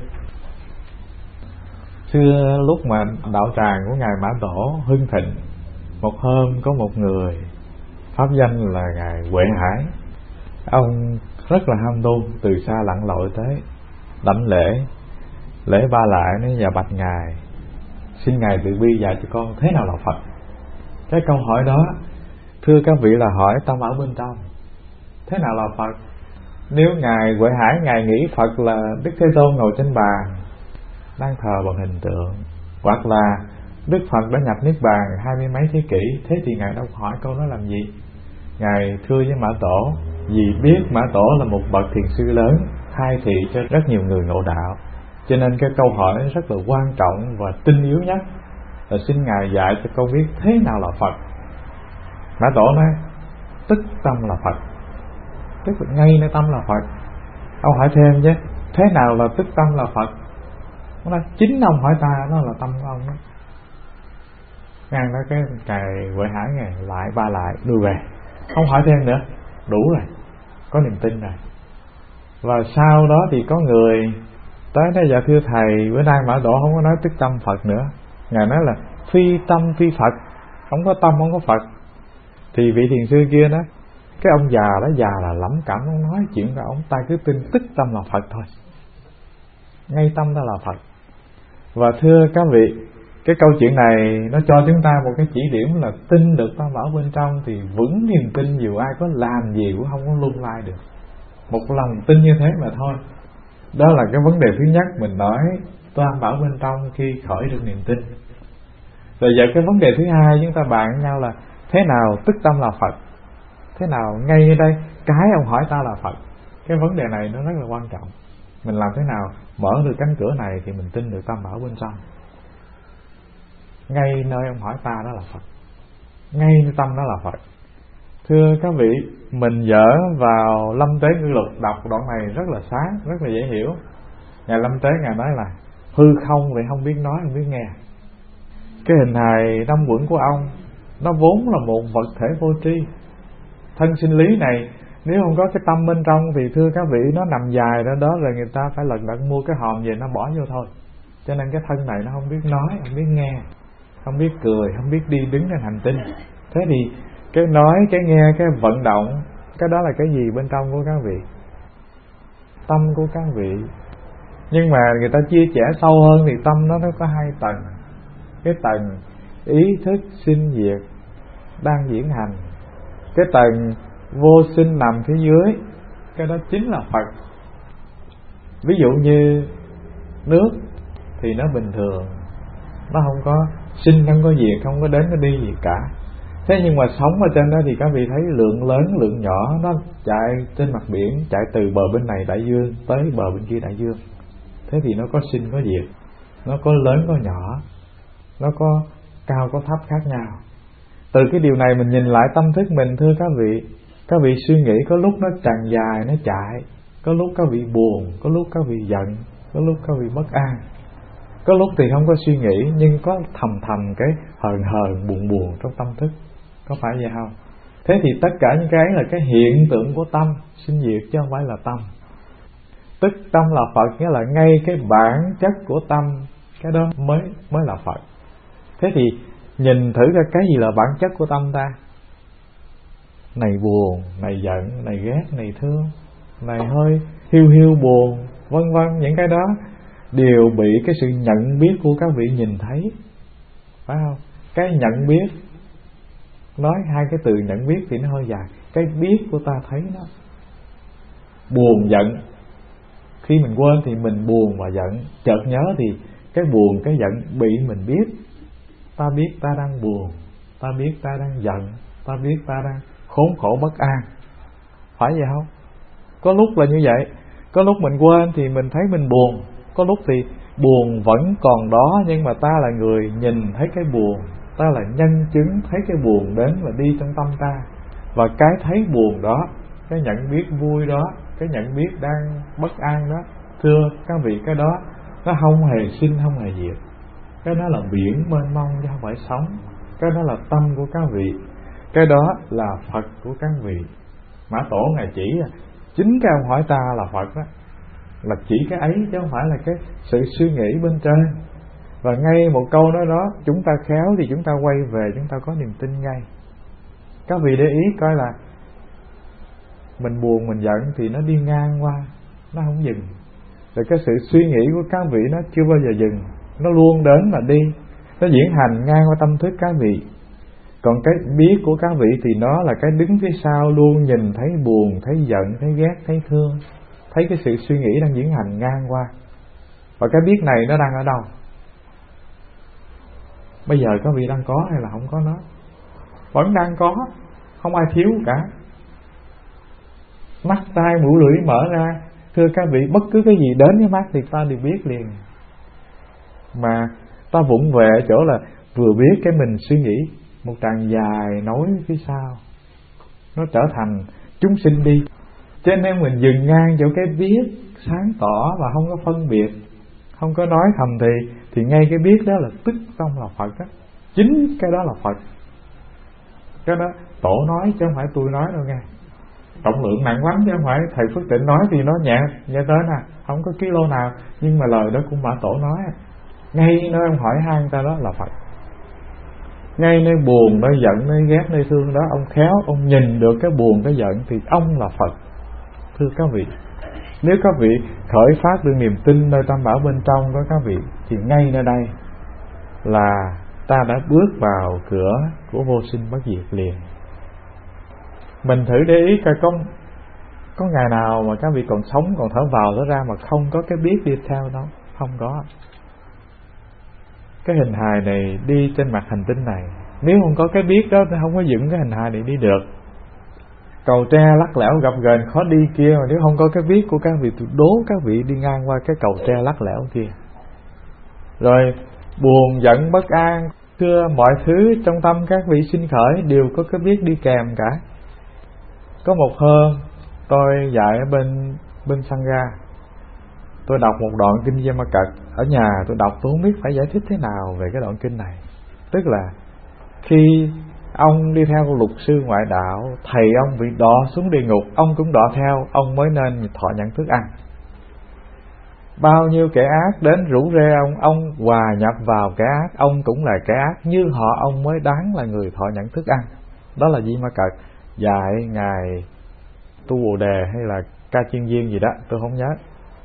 Xưa lúc mà đạo tràng của Ngài Mã Tổ hưng thịnh, một hôm có một người pháp danh là Ngài Huệ Hải. Ông rất là ham tu, từ xa lặn lội tới đảnh lễ lễ ba lại nói: và bạch Ngài, xin Ngài từ bi dạy cho con thế nào là Phật. Cái câu hỏi đó thưa các vị là hỏi Tam Bảo bên trong. Thế nào là Phật? Nếu Ngài Huệ Hải Ngài nghĩ Phật là Đức Thế Tôn ngồi trên bàn đang thờ bằng hình tượng, hoặc là Đức Phật đã nhập niết bàn hai mươi mấy thế kỷ, thế thì Ngài đâu hỏi câu đó làm gì? Ngài thưa với Mã Tổ, vì biết Mã Tổ là một bậc thiền sư lớn, khai thị cho rất nhiều người ngộ đạo, cho nên cái câu hỏi rất là quan trọng và tinh yếu nhất là xin Ngài dạy cho con biết thế nào là Phật. Mã Tổ nói: tức tâm là Phật. Tức là ngay nơi tâm là Phật. Ông hỏi thêm chứ, thế nào là tức tâm là Phật? Nó nói chính ông hỏi ta, nó là tâm của ông đó. Ngang đó cái Ngài Huệ Hải Ngài lại ba lại đưa về, không hỏi thêm nữa, đủ rồi, có niềm tin rồi. Và sau đó thì có người tới nói: dạ thưa thầy, bữa nay Mã Tổ không có nói tức tâm Phật nữa. Ngài nói là phi tâm phi Phật, không có tâm không có Phật. Thì vị thiền sư kia đó, cái ông già đó già là lẩm cẩm, ông nói chuyện của ông, ta cứ tin tức tâm là Phật thôi, ngay tâm đó là Phật. Và thưa các vị, cái câu chuyện này nó cho chúng ta một cái chỉ điểm là tin được tam bảo bên trong thì vững niềm tin, dù ai có làm gì cũng không có lung lay được. Một lòng tin như thế mà thôi. Đó là cái vấn đề thứ nhất mình nói tam bảo bên trong khi khởi được niềm tin. Rồi giờ cái vấn đề thứ hai chúng ta bàn với nhau là thế nào tức tâm là Phật. Thế nào ngay ở đây cái ông hỏi ta là Phật. Cái vấn đề này nó rất là quan trọng. Mình làm thế nào mở được cánh cửa này thì mình tin được tam bảo bên trong. Ngay nơi ông hỏi ta đó là Phật, ngay nơi tâm đó là Phật. Thưa các vị, mình dở vào Lâm Tế Ngữ Lục đọc đoạn này rất là sáng, rất là dễ hiểu. Ngài Lâm Tế Ngài nói là hư không vậy không biết nói, không biết nghe. Cái hình hài năm quẩn của ông nó vốn là một vật thể vô tri. Thân sinh lý này nếu không có cái tâm bên trong thì thưa các vị nó nằm dài ra đó rồi người ta phải lần lượt mua cái hòm về nó bỏ vô thôi. Cho nên cái thân này nó không biết nói, không biết nghe, không biết cười, không biết đi đứng trên hành tinh. Thế thì cái nói, cái nghe, cái vận động, cái đó là cái gì bên trong của các vị? Tâm của các vị. Nhưng mà người ta chia sẻ sâu hơn thì tâm nó nó có hai tầng. Cái tầng ý thức sinh diệt đang diễn hành, cái tầng vô sinh nằm phía dưới, cái đó chính là Phật. Ví dụ như nước thì nó bình thường, nó không có sinh, không có diệt, không có đến nó đi gì cả. Thế nhưng mà sống ở trên đó thì các vị thấy lượng lớn lượng nhỏ nó chạy trên mặt biển, chạy từ bờ bên này đại dương tới bờ bên kia đại dương. Thế thì nó có sinh có diệt, nó có lớn có nhỏ, nó có cao có thấp khác nhau. Từ cái điều này mình nhìn lại tâm thức mình, thưa các vị, các vị suy nghĩ có lúc nó tràn dài nó chạy, có lúc các vị buồn, có lúc các vị giận, có lúc các vị bất an, có lúc thì không có suy nghĩ nhưng có thầm thầm cái hờn hờn buồn buồn trong tâm thức. Có phải vậy không? Thế thì tất cả những cái là cái hiện tượng của tâm sinh diệt chứ không phải là tâm. Tức tâm là Phật, nghĩa là ngay cái bản chất của tâm, cái đó mới mới là Phật. Thế thì nhìn thử ra cái gì là bản chất của tâm ta. Này buồn, này giận, này ghét, này thương, này hơi hiu hiu buồn, vân vân, những cái đó đều bị cái sự nhận biết của các vị nhìn thấy, phải không? Cái nhận biết, nói hai cái từ nhận biết thì nó hơi dài. Cái biết của ta thấy nó buồn giận, khi mình quên thì mình buồn và giận, chợt nhớ thì cái buồn cái giận bị mình biết. Ta biết ta đang buồn, ta biết ta đang giận, ta biết ta đang khốn khổ bất an, phải vậy không? Có lúc là như vậy, có lúc mình quên thì mình thấy mình buồn, có lúc thì buồn vẫn còn đó nhưng mà ta là người nhìn thấy cái buồn, ta là nhân chứng thấy cái buồn đến và đi trong tâm ta. Và cái thấy buồn đó, cái nhận biết vui đó, cái nhận biết đang bất an đó, thưa các vị, cái đó nó không hề sinh, không hề diệt. Cái đó là biển mênh mông chứ không phải sống. Cái đó là tâm của các vị, cái đó là Phật của các vị. Mã Tổ Ngài chỉ chính cái ông hỏi ta là Phật đó, là chỉ cái ấy chứ không phải là cái sự suy nghĩ bên trên. Và ngay một câu nói đó chúng ta khéo thì chúng ta quay về, chúng ta có niềm tin ngay. Các vị để ý coi là mình buồn mình giận thì nó đi ngang qua, nó không dừng. Rồi cái sự suy nghĩ của các vị nó chưa bao giờ dừng, nó luôn đến và đi, nó diễn hành ngang qua tâm thức các vị. Còn cái biết của các vị thì nó là cái đứng phía sau, luôn nhìn thấy buồn, thấy giận, thấy ghét, thấy thương, thấy cái sự suy nghĩ đang diễn hành ngang qua. Và cái biết này nó đang ở đâu? Bây giờ các vị đang có hay là không có nó? Vẫn đang có, không ai thiếu cả. Mắt, tai, mũi, lưỡi mở ra, thưa các vị, bất cứ cái gì đến với mắt thì ta đều biết liền. Mà ta vụng về ở chỗ là vừa biết cái mình suy nghĩ một tràng dài nối phía sau, nó trở thành chúng sinh đi. Cho nên mình dừng ngang chỗ cái biết sáng tỏ và không có phân biệt, không có nói thầm thì thì ngay cái biết đó là tức tâm là Phật đó. Chính cái đó là Phật. Cái đó Tổ nói chứ không phải tôi nói đâu nghe. Trọng lượng nặng lắm chứ không phải thầy Phước Tịnh nói thì nó nhẹ nhẹ tới nè, không có kilo nào, nhưng mà lời đó cũng Mã Tổ nói. Ngay nơi ông hỏi han ta đó là Phật. Ngay nơi buồn, nơi giận, nơi ghét, nơi thương đó, ông khéo ông nhìn được cái buồn cái giận thì ông là Phật. Thưa các vị, Nếu các vị khởi phát được niềm tin nơi Tam Bảo bên trong của các vị, thì ngay nơi đây là ta đã bước vào cửa của vô sinh bất diệt liền. Mình thử để ý coi có có ngày nào mà các vị còn sống, còn thở vào thở ra mà không có cái biết đi theo đó. Không có. Cái hình hài này đi trên mặt hành tinh này, nếu không có cái biết đó thì không có dựng cái hình hài này đi được. Cầu tre lắc lẻo gập ghềnh khó đi kia, mà nếu không có cái biết của các vị, tôi đố các vị đi ngang qua cái cầu tre lắc lẻo kia. Rồi buồn giận bất an, thưa mọi thứ trong tâm các vị sinh khởi đều có cái biết đi kèm cả. Có một hôm tôi dạy ở bên bên Sangha, tôi đọc một đoạn kinh Dhamma Cật. Ở nhà tôi đọc tôi không biết phải giải thích thế nào về cái đoạn kinh này. Tức là khi ông đi theo luật sư ngoại đạo, thầy ông bị đọa xuống địa ngục, ông cũng đọa theo, ông mới nên thọ nhận thức ăn. Bao nhiêu kẻ ác đến rủ rê ông, ông hòa nhập vào kẻ ác, ông cũng là kẻ ác như họ, ông mới đáng là người thọ nhận thức ăn. Đó là Dhamma Cật dạy ngài Tu Bồ Đề hay là Ca Chiên Viên gì đó, tôi không nhớ.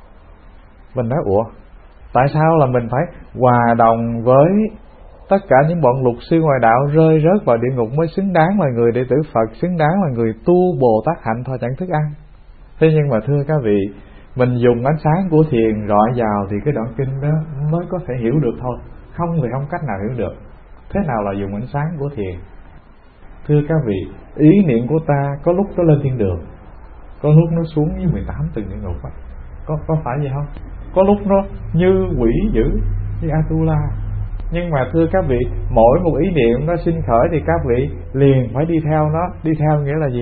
Mình nói ủa, tại sao là mình phải hòa đồng với tất cả những bọn luật sư ngoại đạo rơi rớt vào địa ngục mới xứng đáng là người đệ tử Phật, xứng đáng là người tu Bồ Tát hạnh thọ nhận thức ăn? Thế nhưng mà thưa các vị, mình dùng ánh sáng của thiền rọi vào thì cái đoạn kinh đó mới có thể hiểu được thôi, không thì không cách nào hiểu được. Thế nào là dùng ánh sáng của thiền? Thưa các vị, ý niệm của ta có lúc nó lên thiên đường, có lúc nó xuống với mười tám tầng địa ngục. Có, có phải vậy không? Có lúc nó như quỷ dữ như Atula. Nhưng mà thưa các vị, mỗi một ý niệm nó sinh khởi thì các vị liền phải đi theo nó. Đi theo nghĩa là gì?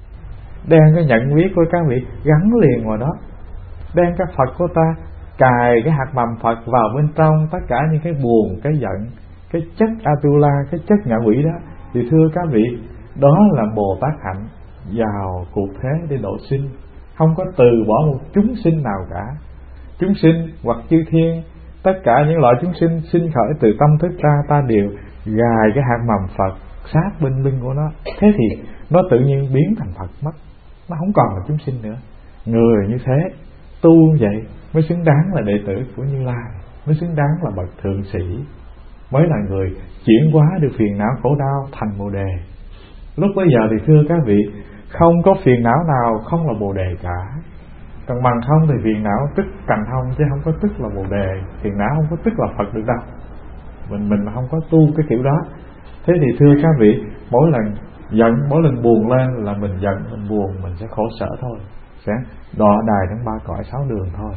Đem cái nhận biết của các vị gắn liền vào đó. Đem cái Phật của ta cài cái hạt mầm Phật vào bên trong tất cả những cái buồn, cái giận, cái chất Atula, cái chất ngạ quỷ đó. Thì thưa các vị, đó là Bồ Tát hạnh vào cuộc thế để độ sinh, không có từ bỏ một chúng sinh nào cả. Chúng sinh hoặc chư thiên, tất cả những loại chúng sinh sinh khởi từ tâm thức ta, ta đều gài cái hạt mầm Phật sát bên lưng của nó. Thế thì nó tự nhiên biến thành Phật mất, nó không còn là chúng sinh nữa. Người như thế tu vậy mới xứng đáng là đệ tử của Như Lai, mới xứng đáng là bậc thượng sĩ, mới là người chuyển hóa được phiền não khổ đau thành Bồ Đề. Lúc bấy giờ thì thưa các vị, không có phiền não nào không là Bồ Đề cả. Còn bằng không thì phiền não tức cành thông, chứ không có tức là Bồ Đề. Phiền não không có tức là Phật được đâu. Mình mình không có tu cái kiểu đó. Thế thì thưa các vị, mỗi lần giận, mỗi lần buồn lên là mình giận, mình buồn, mình sẽ khổ sở thôi, sẽ đọa đài trong ba cõi sáu đường thôi.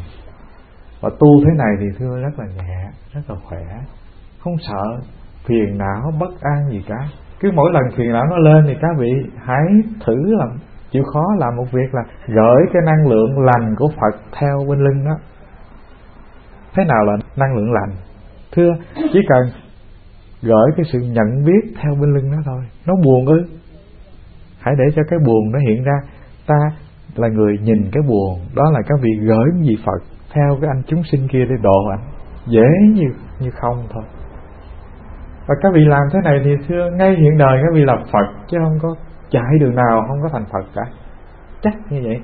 Và tu thế này thì thưa rất là nhẹ, rất là khỏe, không sợ phiền não bất an gì cả. Cứ mỗi lần phiền não nó lên thì các vị hãy thử làm, chịu khó làm một việc là gửi cái năng lượng lành của Phật theo bên lưng đó. Thế nào là năng lượng lành? Thưa, chỉ cần gửi cái sự nhận biết theo bên lưng đó thôi. Nó buồn ư, hãy để cho cái buồn nó hiện ra. Ta là người nhìn cái buồn, đó là các vị gửi cái gì Phật theo cái anh chúng sinh kia để độ anh. Dễ như như không thôi. Và các vị làm thế này thì thưa, ngay hiện đời các vị là Phật, chứ không có chạy đường nào không có thành Phật cả. Chắc như vậy.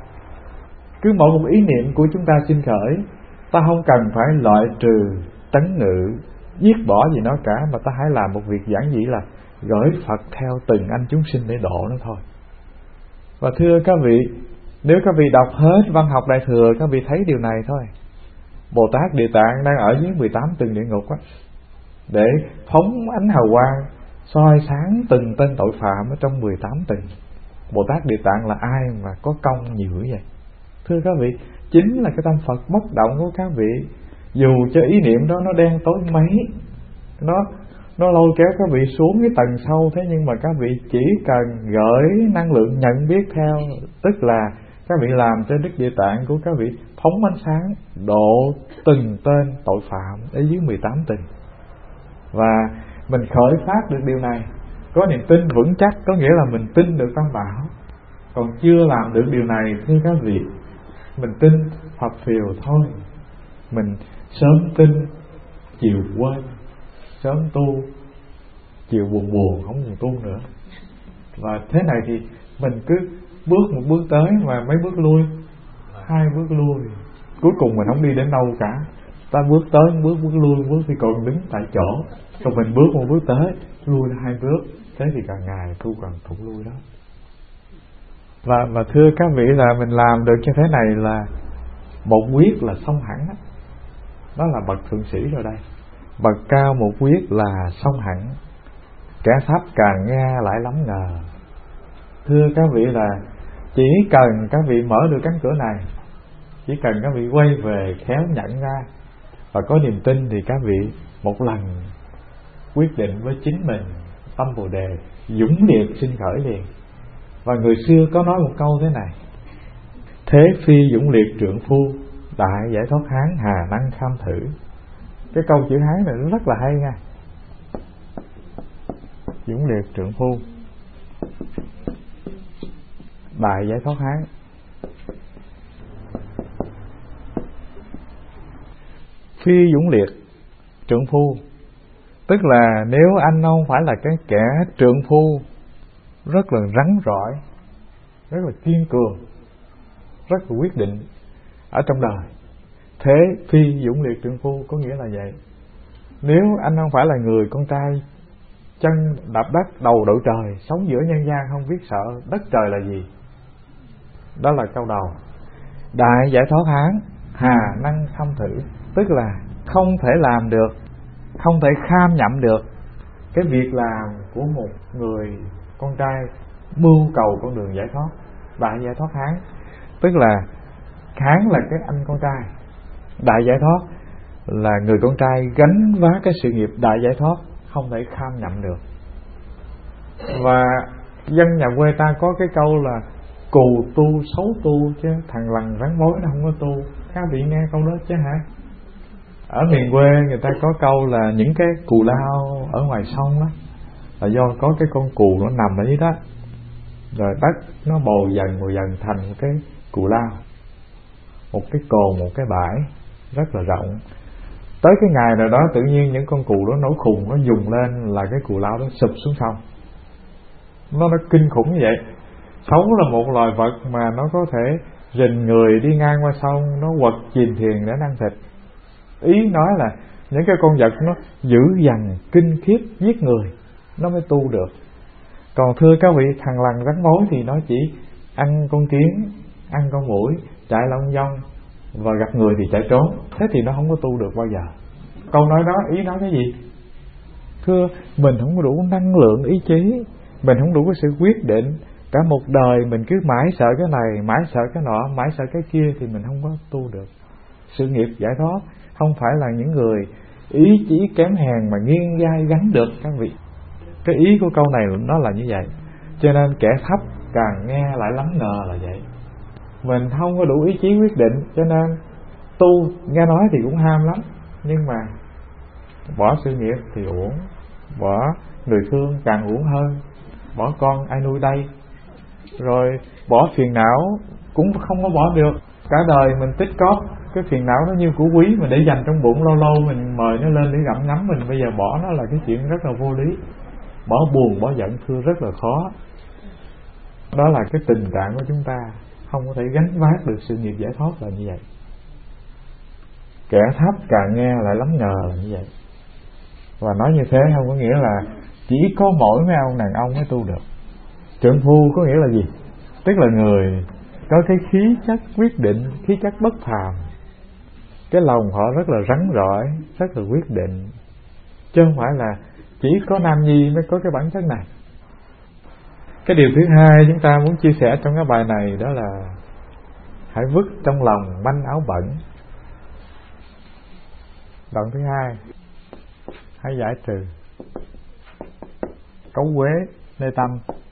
Cứ mỗi một ý niệm của chúng ta sinh khởi, ta không cần phải loại trừ, trấn ngự, giết bỏ gì nó cả, mà ta hãy làm một việc giản dị là gửi Phật theo từng anh chúng sinh để độ nó thôi. Và thưa các vị, nếu các vị đọc hết văn học Đại Thừa, các vị thấy điều này thôi. Bồ Tát Địa Tạng đang ở dưới mười tám tầng địa ngục á, để phóng ánh hào quang soi sáng từng tên tội phạm ở trong mười tám tầng. Bồ Tát Địa Tạng là ai mà có công nhiều như vậy? Thưa các vị, chính là cái tâm Phật bất động của các vị. Dù cho ý niệm đó nó đen tối mấy, nó nó lôi kéo các vị xuống cái tầng sâu, thế nhưng mà các vị chỉ cần gửi năng lượng nhận biết theo, tức là các vị làm cho Đức Địa Tạng của các vị phóng ánh sáng độ từng tên tội phạm ở dưới mười tám tầng. Và mình khởi phát được điều này, có niềm tin vững chắc, có nghĩa là mình tin được Tam Bảo. Còn chưa làm được điều này, thưa các vị, mình tin phập phìu thôi. Mình sớm tin, chiều quên, sớm tu, chiều buồn buồn, không buồn tu nữa. Và thế này thì mình cứ bước một bước tới mà mấy bước lui. hai bước lui. Cuối cùng mình không đi đến đâu cả, ta bước tới bước bước lui bước thì còn đứng tại chỗ, còn mình bước một bước tới lui hai bước, thế thì càng ngày tu càng thủng lui đó. Và và thưa các vị là mình làm được như thế này là một quyết là xong hẳn đó. Đó là bậc thượng sĩ rồi đây. Bậc cao một quyết là xong hẳn, kẻ thấp càng nghe lại lắm ngờ. Thưa các vị là chỉ cần các vị mở được cánh cửa này, chỉ cần các vị quay về khéo nhận ra và có niềm tin, thì các vị một lần quyết định với chính mình, tâm Bồ Đề dũng liệt sinh khởi liền. Và người xưa có nói một câu thế này: thế phi dũng liệt trượng phu, đại giải thoát hán hà năng kham thử. Cái câu chữ Hán này rất là hay nha. Dũng liệt trượng phu, đại giải thoát hán. Phi dũng liệt trượng phu, tức là nếu anh không phải là cái kẻ trượng phu rất là rắn rỏi, rất là kiên cường, rất là quyết định ở trong đời, thế phi dũng liệt trượng phu có nghĩa là vậy. Nếu anh không phải là người con trai chân đạp đất đầu đội trời, sống giữa nhân gian không biết sợ đất trời là gì, đó là câu đầu. Đại giải thoát hán hà năng kham thử, tức là không thể làm được, không thể kham nhậm được cái việc làm của một người con trai mưu cầu con đường giải thoát. Đại giải thoát hán tức là hán là cái anh con trai, đại giải thoát là người con trai gánh vác cái sự nghiệp đại giải thoát, không thể kham nhậm được. Và dân nhà quê ta có cái câu là cù tu xấu tu, chứ thằng lằn rắn mối nó không có tu. Các vị nghe câu đó chứ hả? Ở miền quê người ta có câu là những cái cù lao ở ngoài sông đó là do có cái con cù nó nằm ở dưới đó, rồi đất nó bồi dần bồi dần thành một cái cù lao, một cái cồn, một cái bãi rất là rộng. Tới cái ngày nào đó tự nhiên những con cù đó nổi khùng, nó dùng lên là cái cù lao đó sụp xuống sông. Nó nó kinh khủng như vậy. Sấu là một loài vật mà nó có thể rình người đi ngang qua sông, nó quật chìm thuyền để ăn thịt. Ý nói là những cái con vật nó dữ dằn kinh khiếp giết người nó mới tu được. Còn thưa các vị, thằng lằn rắn mối thì nó chỉ ăn con kiến, ăn con muỗi, chạy lông vong và gặp người thì chạy trốn. Thế thì nó không có tu được bao giờ. Câu nói đó ý nói cái gì? Thưa, mình không có đủ năng lượng ý chí, mình không đủ cái sự quyết định. Cả một đời mình cứ mãi sợ cái này, mãi sợ cái nọ, mãi sợ cái kia thì mình không có tu được. Sự nghiệp giải thoát không phải là những người ý chí kém hèn mà nghiêng vai gánh được các vị. Cái ý của câu này nó là như vậy. Cho nên kẻ thấp càng nghe lại lắm ngờ là vậy. Mình không có đủ ý chí quyết định, cho nên tu nghe nói thì cũng ham lắm, nhưng mà bỏ sự nghiệp thì uổng, bỏ người thương càng uổng hơn, bỏ con ai nuôi đây, rồi bỏ phiền não cũng không có bỏ được. Cả đời mình tích cóp cái phiền não nó như củ quý mình để dành trong bụng, lâu lâu mình mời nó lên để gặm nhấm mình, bây giờ bỏ nó là cái chuyện rất là vô lý. Bỏ buồn, bỏ giận thưa rất là khó. Đó là cái tình trạng của chúng ta, không có thể gánh vác được sự nghiệp giải thoát là như vậy. Kẻ thấp càng nghe lại lắm ngờ là như vậy. Và nói như thế không có nghĩa là chỉ có mỗi mấy ông đàn ông mới tu được. Trượng phu có nghĩa là gì? Tức là người có cái khí chất quyết định, khí chất bất phàm. Cái lòng họ rất là rắn rỏi, rất là quyết định, chứ không phải là chỉ có nam nhi mới có cái bản chất này. Cái điều thứ hai chúng ta muốn chia sẻ trong cái bài này đó là hãy vứt trong lòng manh áo bẩn. Đoạn thứ hai, hãy giải trừ cấu uế nơi tâm,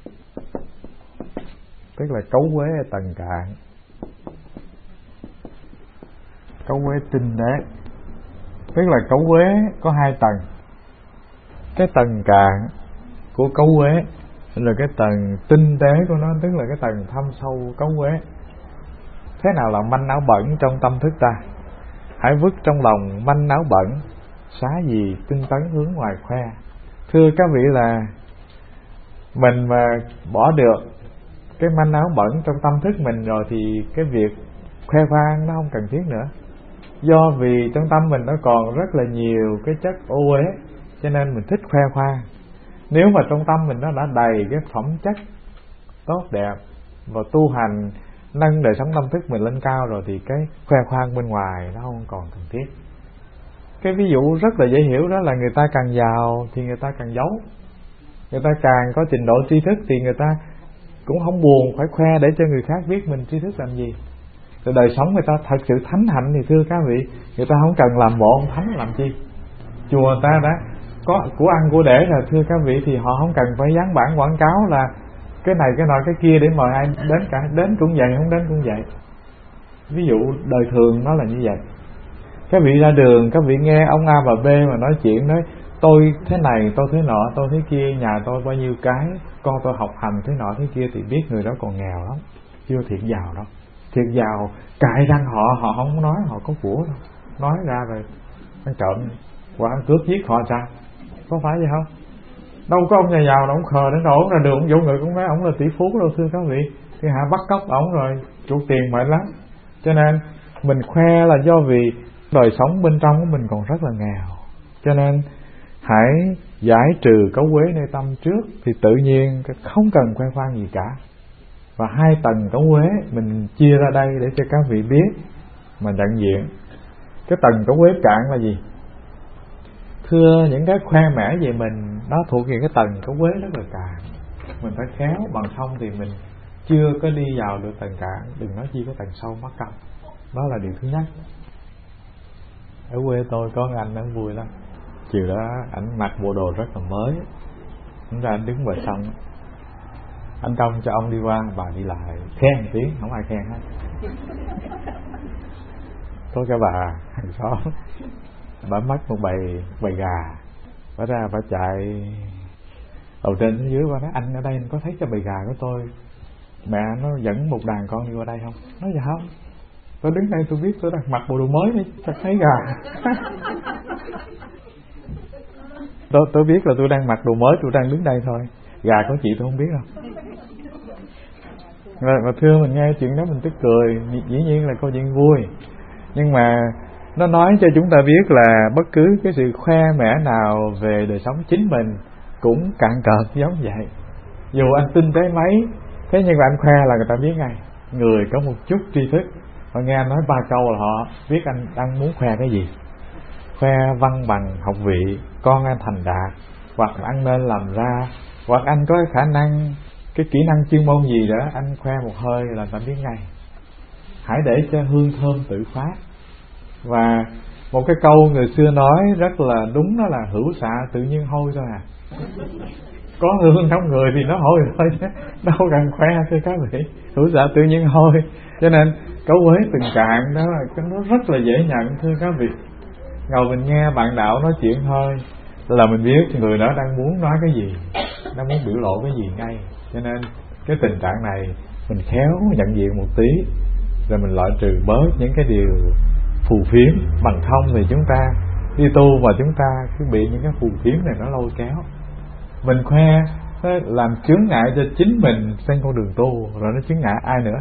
tức là cấu uế ở tầng cạn, cấu uế tinh đế. Tức là cấu uế có hai tầng. Cái tầng cạn của cấu uế là cái tầng tinh tế của nó, tức là cái tầng thâm sâu cấu uế. Thế nào là manh áo bẩn trong tâm thức ta? Hãy vứt trong lòng manh áo bẩn, xá gì tinh tấn hướng ngoài khoe. Thưa các vị là mình mà bỏ được cái manh áo bẩn trong tâm thức mình rồi thì cái việc khoe khoang nó không cần thiết nữa. Do vì trong tâm mình nó còn rất là nhiều cái chất ô uế, cho nên mình thích khoe khoang. Nếu mà trong tâm mình nó đã đầy cái phẩm chất tốt đẹp và tu hành nâng đời sống tâm thức mình lên cao rồi, thì cái khoe khoang bên ngoài nó không còn cần thiết. Cái ví dụ rất là dễ hiểu đó là người ta càng giàu thì người ta càng giấu, người ta càng có trình độ tri thức thì người ta cũng không buồn phải khoe để cho người khác biết mình tri thức làm gì. Rồi đời sống người ta thật sự thánh hạnh thì thưa các vị, người ta không cần làm bộ ông thánh làm chi. Chùa ta đã có của ăn của để là thưa các vị, thì họ không cần phải dán bản quảng cáo là cái này cái nọ cái kia để mời ai đến cả. Đến cũng vậy, không đến cũng vậy. Ví dụ đời thường nó là như vậy. Các vị ra đường, các vị nghe ông A và B mà nói chuyện, nói tôi thế này, tôi thế nọ, tôi thế kia, nhà tôi bao nhiêu cái, con tôi học hành thế nọ thế kia, thì biết người đó còn nghèo lắm, chưa thiệt giàu đâu. Thiệt giàu cãi răng họ, họ không nói họ có của đâu, nói ra rồi ăn trộm hoặc ăn cướp giết họ sao? Có phải vậy không? Đâu có ông nhà giàu đâu, ông khờ đến độ ông ra đường ông dụ người cũng nói ông là tỷ phú đâu thưa các vị. Thì hạ bắt cóc ông rồi chuột tiền mệt lắm. Cho nên mình khoe là do vì đời sống bên trong của mình còn rất là nghèo. Cho nên hãy giải trừ cấu uế nơi tâm trước, thì tự nhiên không cần khoe khoang gì cả. Và hai tầng cấu uế mình chia ra đây để cho các vị biết mà nhận diện. Cái tầng cấu uế cạn là gì? Thưa, những cái khoe mẽ về mình nó thuộc về cái tầng cấu uế rất là cạn. Mình phải khéo, bằng không thì mình chưa có đi vào được tầng cạn, đừng nói chi có tầng sâu mắc công. Đó là điều thứ nhất. Ở quê tôi có một anh nó vui lắm. Chiều đó ảnh mặc bộ đồ rất là mới, anh ra anh đứng bờ sông, anh trông cho ông đi qua bà đi lại khen một tiếng, không ai khen hết. Có cái bà hàng xóm, bà mất một bầy bầy gà, bà ra bà chạy đầu trên xuống dưới qua nói anh ở đây anh có thấy cái bầy gà của tôi, mẹ nó dẫn một đàn con đi qua đây không? Nói dạ không, tôi đứng đây tôi biết tôi đang mặc bộ đồ mới đi, chắc thấy gà. tôi, tôi biết là tôi đang mặc đồ mới, tôi đang đứng đây thôi, gà của chị tôi không biết đâu. Và, và thưa mình nghe chuyện đó mình tức cười, dĩ nhiên là câu chuyện vui, nhưng mà nó nói cho chúng ta biết là bất cứ cái sự khoe mẽ nào về đời sống chính mình cũng cạn cợt giống vậy. Dù anh tinh tế mấy, thế nhưng mà anh khoe là người ta biết ngay. Người có một chút tri thức, họ nghe anh nói ba câu là họ biết anh đang muốn khoe cái gì. Khoe văn bằng học vị, con anh thành đạt, hoặc anh nên làm ra, hoặc anh có khả năng, cái kỹ năng chuyên môn gì đó, anh khoe một hơi là ta biết ngay. Hãy để cho hương thơm tự phát. Và một cái câu người xưa nói rất là đúng, đó là hữu xạ tự nhiên hôi thôi à. Có hương trong người thì nó hôi thôi chứ đâu cần khoe thưa các vị. Hữu xạ tự nhiên hôi. Cho nên cấu uế từng cạn đó là nó rất là dễ nhận thưa các vị. Ngồi mình nghe bạn đạo nói chuyện thôi là mình biết người đó đang muốn nói cái gì, đang muốn biểu lộ cái gì ngay. Cho nên cái tình trạng này mình khéo nhận diện một tí, rồi mình loại trừ bớt những cái điều phù phiếm. Bằng không thì chúng ta đi tu mà chúng ta cứ bị những cái phù phiếm này nó lôi kéo. Mình khoe làm chướng ngại cho chính mình trên con đường tu, rồi nó chướng ngại ai nữa.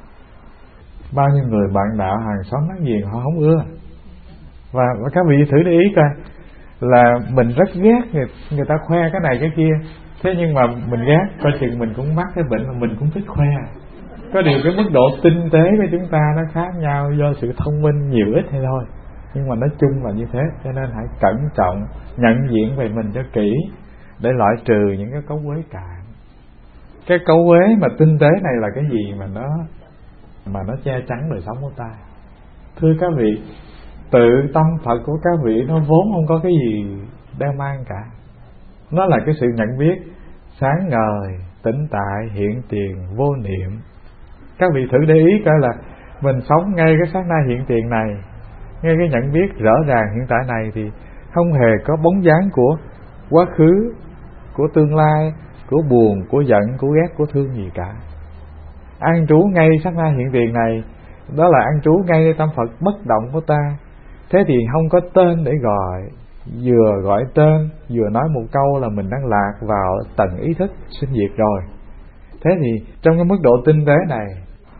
Bao nhiêu người bạn đạo hàng xóm láng giềng họ không ưa. Và, và các vị thử để ý coi, là mình rất ghét người, người ta khoe cái này cái kia, thế nhưng mà mình ghét, coi chừng mình cũng mắc cái bệnh mà mình cũng thích khoe. Có điều cái mức độ tinh tế của chúng ta nó khác nhau do sự thông minh nhiều ít hay thôi, nhưng mà nói chung là như thế. Cho nên hãy cẩn trọng nhận diện về mình cho kỹ để loại trừ những cái cấu uế cạn. Cái cấu uế mà tinh tế này là cái gì mà nó mà nó che chắn đời sống của ta? Thưa các vị, tự tâm Phật của các vị nó vốn không có cái gì đeo mang cả. Nó là cái sự nhận biết sáng ngời, tĩnh tại, hiện tiền, vô niệm. Các vị thử để ý coi là mình sống ngay cái sát na hiện tiền này, ngay cái nhận biết rõ ràng hiện tại này, thì không hề có bóng dáng của quá khứ, của tương lai, của buồn, của giận, của ghét, của thương gì cả. An trú ngay sát na hiện tiền này, đó là an trú ngay tâm Phật bất động của ta. Thế thì không có tên để gọi, vừa gọi tên vừa nói một câu là mình đang lạc vào tầng ý thức sinh diệt rồi. Thế thì trong cái mức độ tinh tế này,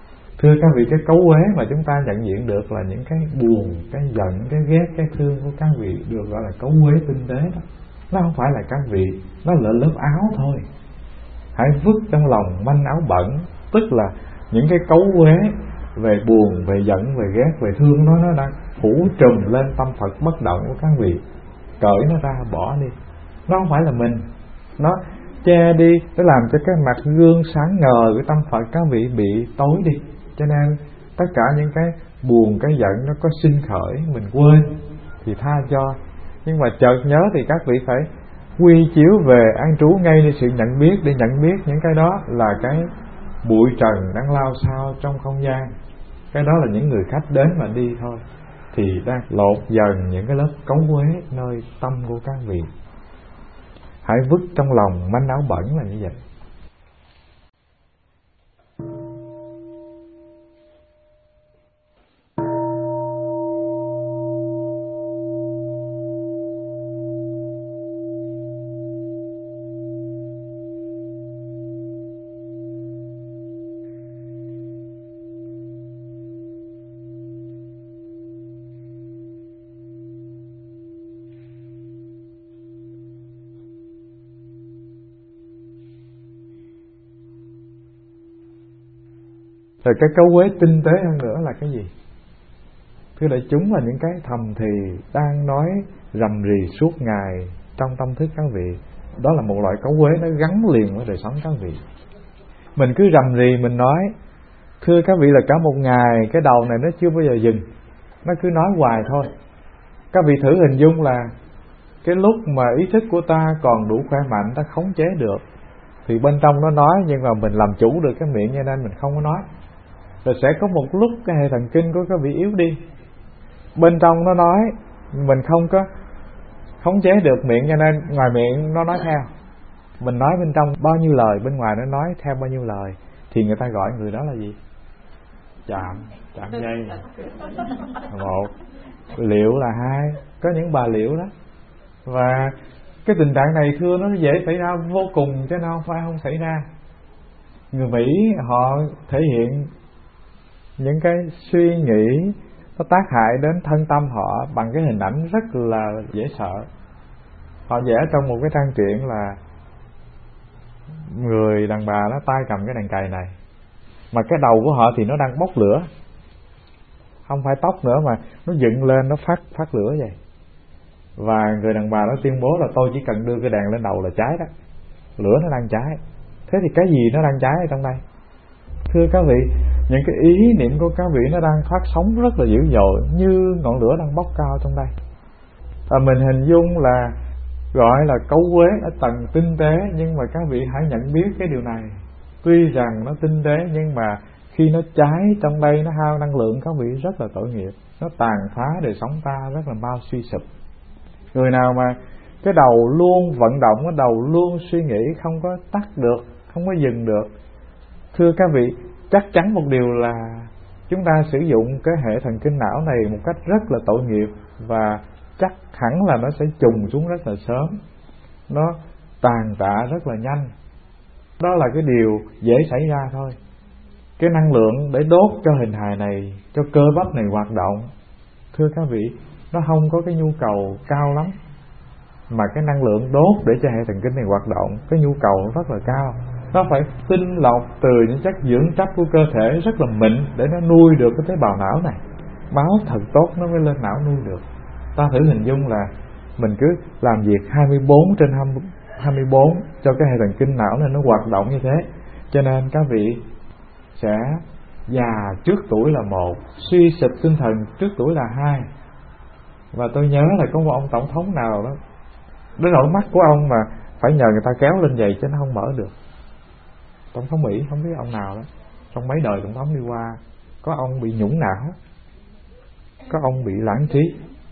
Thưa các vị, cái cấu uế mà chúng ta nhận diện được là những cái buồn, cái giận, cái ghét, cái thương của các vị được gọi là cấu uế tinh tế đó. Nó không phải là các vị, nó là lớp áo thôi. Hãy vứt trong lòng manh áo bẩn, tức là những cái cấu uế về buồn, về giận, về ghét, về thương nó nó đang phủ trùm lên tâm Phật bất động của các vị. Cởi nó ra, bỏ đi. Nó không phải là mình, nó che đi, nó làm cho cái mặt gương sáng ngời của tâm Phật các vị bị tối đi. Cho nên tất cả những cái buồn, cái giận nó có sinh khởi, mình quên thì tha cho. Nhưng mà chợt nhớ thì các vị phải quy chiếu về an trú ngayในsự nhận biết, để nhận biết những cái đó là cái bụi trần đang lao xao trong không gian. Cái đó là những người khách đến mà đi thôi, thì đang lột dần những cái lớp cấu uế nơi tâm của các vị. Hãy vứt trong lòng manh áo bẩn là như vậy. Rồi cái cấu uế tinh tế hơn nữa là cái gì? Thưa đại chúng, là những cái thầm thì đang nói rầm rì suốt ngày trong tâm thức các vị. Đó là một loại cấu uế nó gắn liền với đời sống các vị. Mình cứ rầm rì mình nói, thưa các vị, là cả một ngày cái đầu này nó chưa bao giờ dừng, nó cứ nói hoài thôi. Các vị thử hình dung là cái lúc mà ý thức của ta còn đủ khỏe mạnh, ta khống chế được, thì bên trong nó nói, nhưng mà mình làm chủ được cái miệng cho nên mình không có nói. Rồi sẽ có một lúc cái hệ thần kinh của các vị yếu đi, bên trong nó nói, mình không có khống chế được miệng cho nên ngoài miệng nó nói theo. Mình nói bên trong bao nhiêu lời, bên ngoài nó nói theo bao nhiêu lời, thì người ta gọi người đó là gì? Chạm, chạm dây. Một, liệu là hai, có những bà liệu đó. Và cái tình trạng này thưa nó dễ xảy ra vô cùng, chứ nào không phải không xảy ra. Người Mỹ họ thể hiện những cái suy nghĩ nó tác hại đến thân tâm họ bằng cái hình ảnh rất là dễ sợ. Họ vẽ trong một cái trang truyện là người đàn bà nó tay cầm cái đèn cày này, mà cái đầu của họ thì nó đang bốc lửa, không phải tóc nữa mà nó dựng lên, nó phát phát lửa vậy. Và người đàn bà nó tuyên bố là tôi chỉ cần đưa cái đèn lên đầu là cháy đó, lửa nó đang cháy. Thế thì cái gì nó đang cháy ở trong đây? Thưa các vị, những cái ý niệm của các vị nó đang phát sóng rất là dữ dội, như ngọn lửa đang bốc cao trong đây. Và mình hình dung là gọi là cấu uế ở tầng tinh tế, nhưng mà các vị hãy nhận biết cái điều này. Tuy rằng nó tinh tế nhưng mà khi nó cháy trong đây, nó hao năng lượng các vị rất là tội nghiệp, nó tàn phá đời sống ta rất là mau suy sụp. Người nào mà cái đầu luôn vận động, cái đầu luôn suy nghĩ, không có tắt được, không có dừng được, thưa các vị, chắc chắn một điều là chúng ta sử dụng cái hệ thần kinh não này một cách rất là tội nghiệp, và chắc hẳn là nó sẽ trùng xuống rất là sớm, nó tàn tạ rất là nhanh. Đó là cái điều dễ xảy ra thôi. Cái năng lượng để đốt cho hình hài này, cho cơ bắp này hoạt động, thưa các vị, nó không có cái nhu cầu cao lắm, mà cái năng lượng đốt để cho hệ thần kinh này hoạt động, cái nhu cầu rất là cao. Nó phải tinh lọc từ những chất dưỡng chất của cơ thể rất là mịn để nó nuôi được cái tế bào não này. Máu thật tốt nó mới lên não nuôi được. Ta thử hình dung là mình cứ làm việc hai mươi bốn trên hai mươi bốn cho cái hệ thần kinh não này nó hoạt động như thế. Cho nên các vị sẽ già trước tuổi là một, suy sụp tinh thần trước tuổi là hai. Và tôi nhớ là có một ông tổng thống nào đó, đến nỗi mắt của ông mà phải nhờ người ta kéo lên vậy chứ nó không mở được. Tổng thống Mỹ, không biết ông nào đó, trong mấy đời tổng thống đi qua, có ông bị nhũng não, có ông bị lãng trí.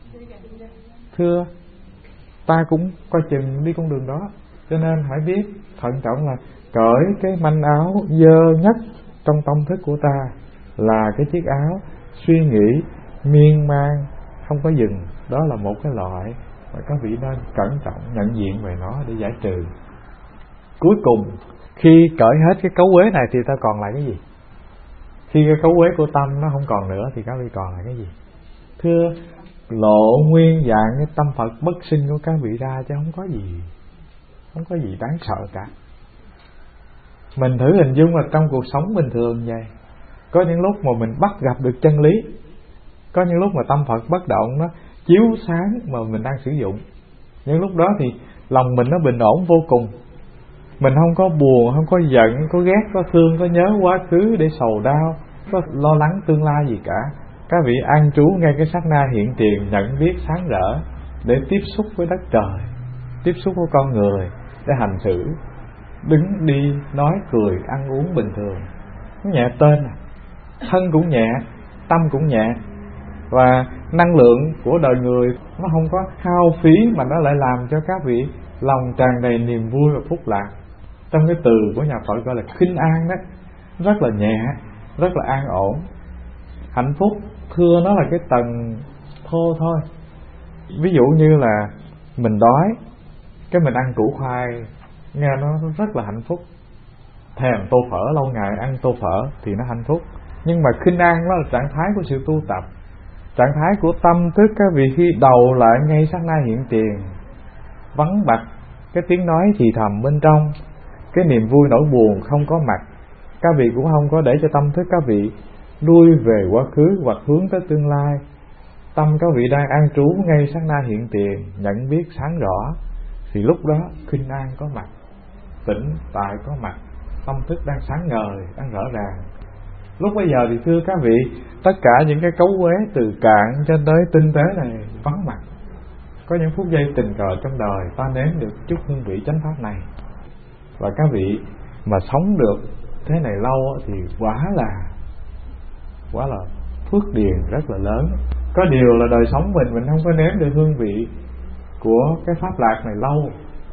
Thưa, ta cũng coi chừng đi con đường đó. Cho nên hãy biết thận trọng là cởi cái manh áo dơ nhất trong tâm thức của ta là cái chiếc áo suy nghĩ miên man không có dừng. Đó là một cái loại mà các vị nên cẩn trọng nhận diện về nó để giải trừ. Cuối cùng, khi cởi hết cái cấu uế này thì ta còn lại cái gì? Khi cái cấu uế của tâm nó không còn nữa thì các vị còn là cái gì? Thưa, lộ nguyên dạng cái tâm Phật bất sinh của các vị ra, chứ không có gì không có gì đáng sợ cả. Mình thử hình dung là trong cuộc sống bình thường vậy, có những lúc mà mình bắt gặp được chân lý, có những lúc mà tâm Phật bất động nó chiếu sáng mà mình đang sử dụng. Những lúc đó thì lòng mình nó bình ổn vô cùng. Mình không có buồn, không có giận, có ghét, có thương, có nhớ quá khứ để sầu đau, có lo lắng tương lai gì cả. Các vị an trú ngay cái sát na hiện tiền, nhận biết sáng rỡ để tiếp xúc với đất trời, tiếp xúc với con người, để hành xử, đứng đi, nói, cười, ăn uống bình thường. Nó nhẹ tên à. Thân cũng nhẹ, tâm cũng nhẹ. Và năng lượng của đời người nó không có hao phí, mà nó lại làm cho các vị lòng tràn đầy niềm vui và phúc lạc. Trong cái từ của nhà Phật gọi là khinh an đó, rất là nhẹ, rất là an ổn. Hạnh phúc thưa nó là cái tầng thô thôi. Ví dụ như là mình đói, cái mình ăn củ khoai, nghe nó rất là hạnh phúc. Thèm tô phở, lâu ngày ăn tô phở thì nó hạnh phúc. Nhưng mà khinh an đó là trạng thái của sự tu tập, trạng thái của tâm thức các vị khi đầu lại ngay sát na hiện tiền, vắng bặt cái tiếng nói thì thầm bên trong, cái niềm vui nỗi buồn không có mặt. Các vị cũng không có để cho tâm thức các vị lui về quá khứ hoặc hướng tới tương lai. Tâm các vị đang an trú ngay sát na hiện tiền, nhận biết sáng rõ, thì lúc đó khinh an có mặt, tĩnh tại có mặt, tâm thức đang sáng ngời, đang rõ ràng. Lúc bây giờ thì thưa các vị, tất cả những cái cấu uế từ cạn cho tới tinh tế này vắng mặt. Có những phút giây tình cờ trong đời ta nếm được chút hương vị chánh pháp này. Và các vị mà sống được thế này lâu thì quả là quả là phước điền rất là lớn. Có điều là đời sống mình mình không có nếm được hương vị của cái pháp lạc này lâu.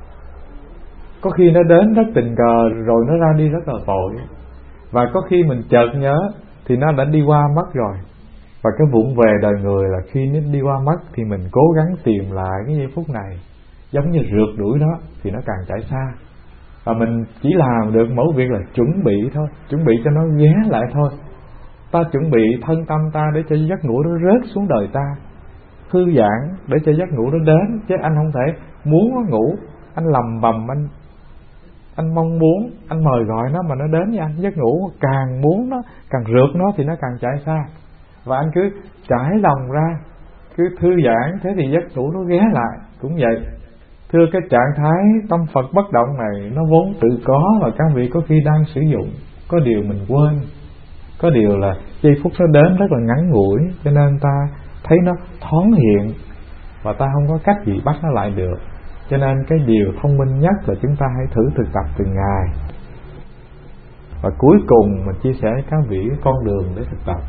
Có khi nó đến rất tình cờ rồi nó ra đi rất là tội. Và có khi mình chợt nhớ thì nó đã đi qua mất rồi. Và cái vụng về đời người là khi nó đi qua mất thì mình cố gắng tìm lại cái giây phút này, giống như rượt đuổi nó thì nó càng chạy xa. Và mình chỉ làm được mỗi việc là chuẩn bị thôi, chuẩn bị cho nó ghé lại thôi. Ta chuẩn bị thân tâm ta để cho giấc ngủ nó rớt xuống đời ta, thư giãn để cho giấc ngủ nó đến. Chứ anh không thể muốn nó ngủ, anh lầm bầm, anh anh mong muốn, anh mời gọi nó mà nó đến với anh. Giấc ngủ càng muốn nó, càng rượt nó thì nó càng chạy xa. Và anh cứ trải lòng ra, cứ thư giãn, thế thì giấc ngủ nó ghé lại. Cũng vậy. Thưa, cái trạng thái tâm Phật bất động này nó vốn tự có, và các vị có khi đang sử dụng. Có điều mình quên, có điều là giây phút nó đến rất là ngắn ngủi, cho nên ta thấy nó thoáng hiện và ta không có cách gì bắt nó lại được. Cho nên cái điều thông minh nhất là chúng ta hãy thử thực tập từng ngày. Và cuối cùng mình chia sẻ với các vị con đường để thực tập.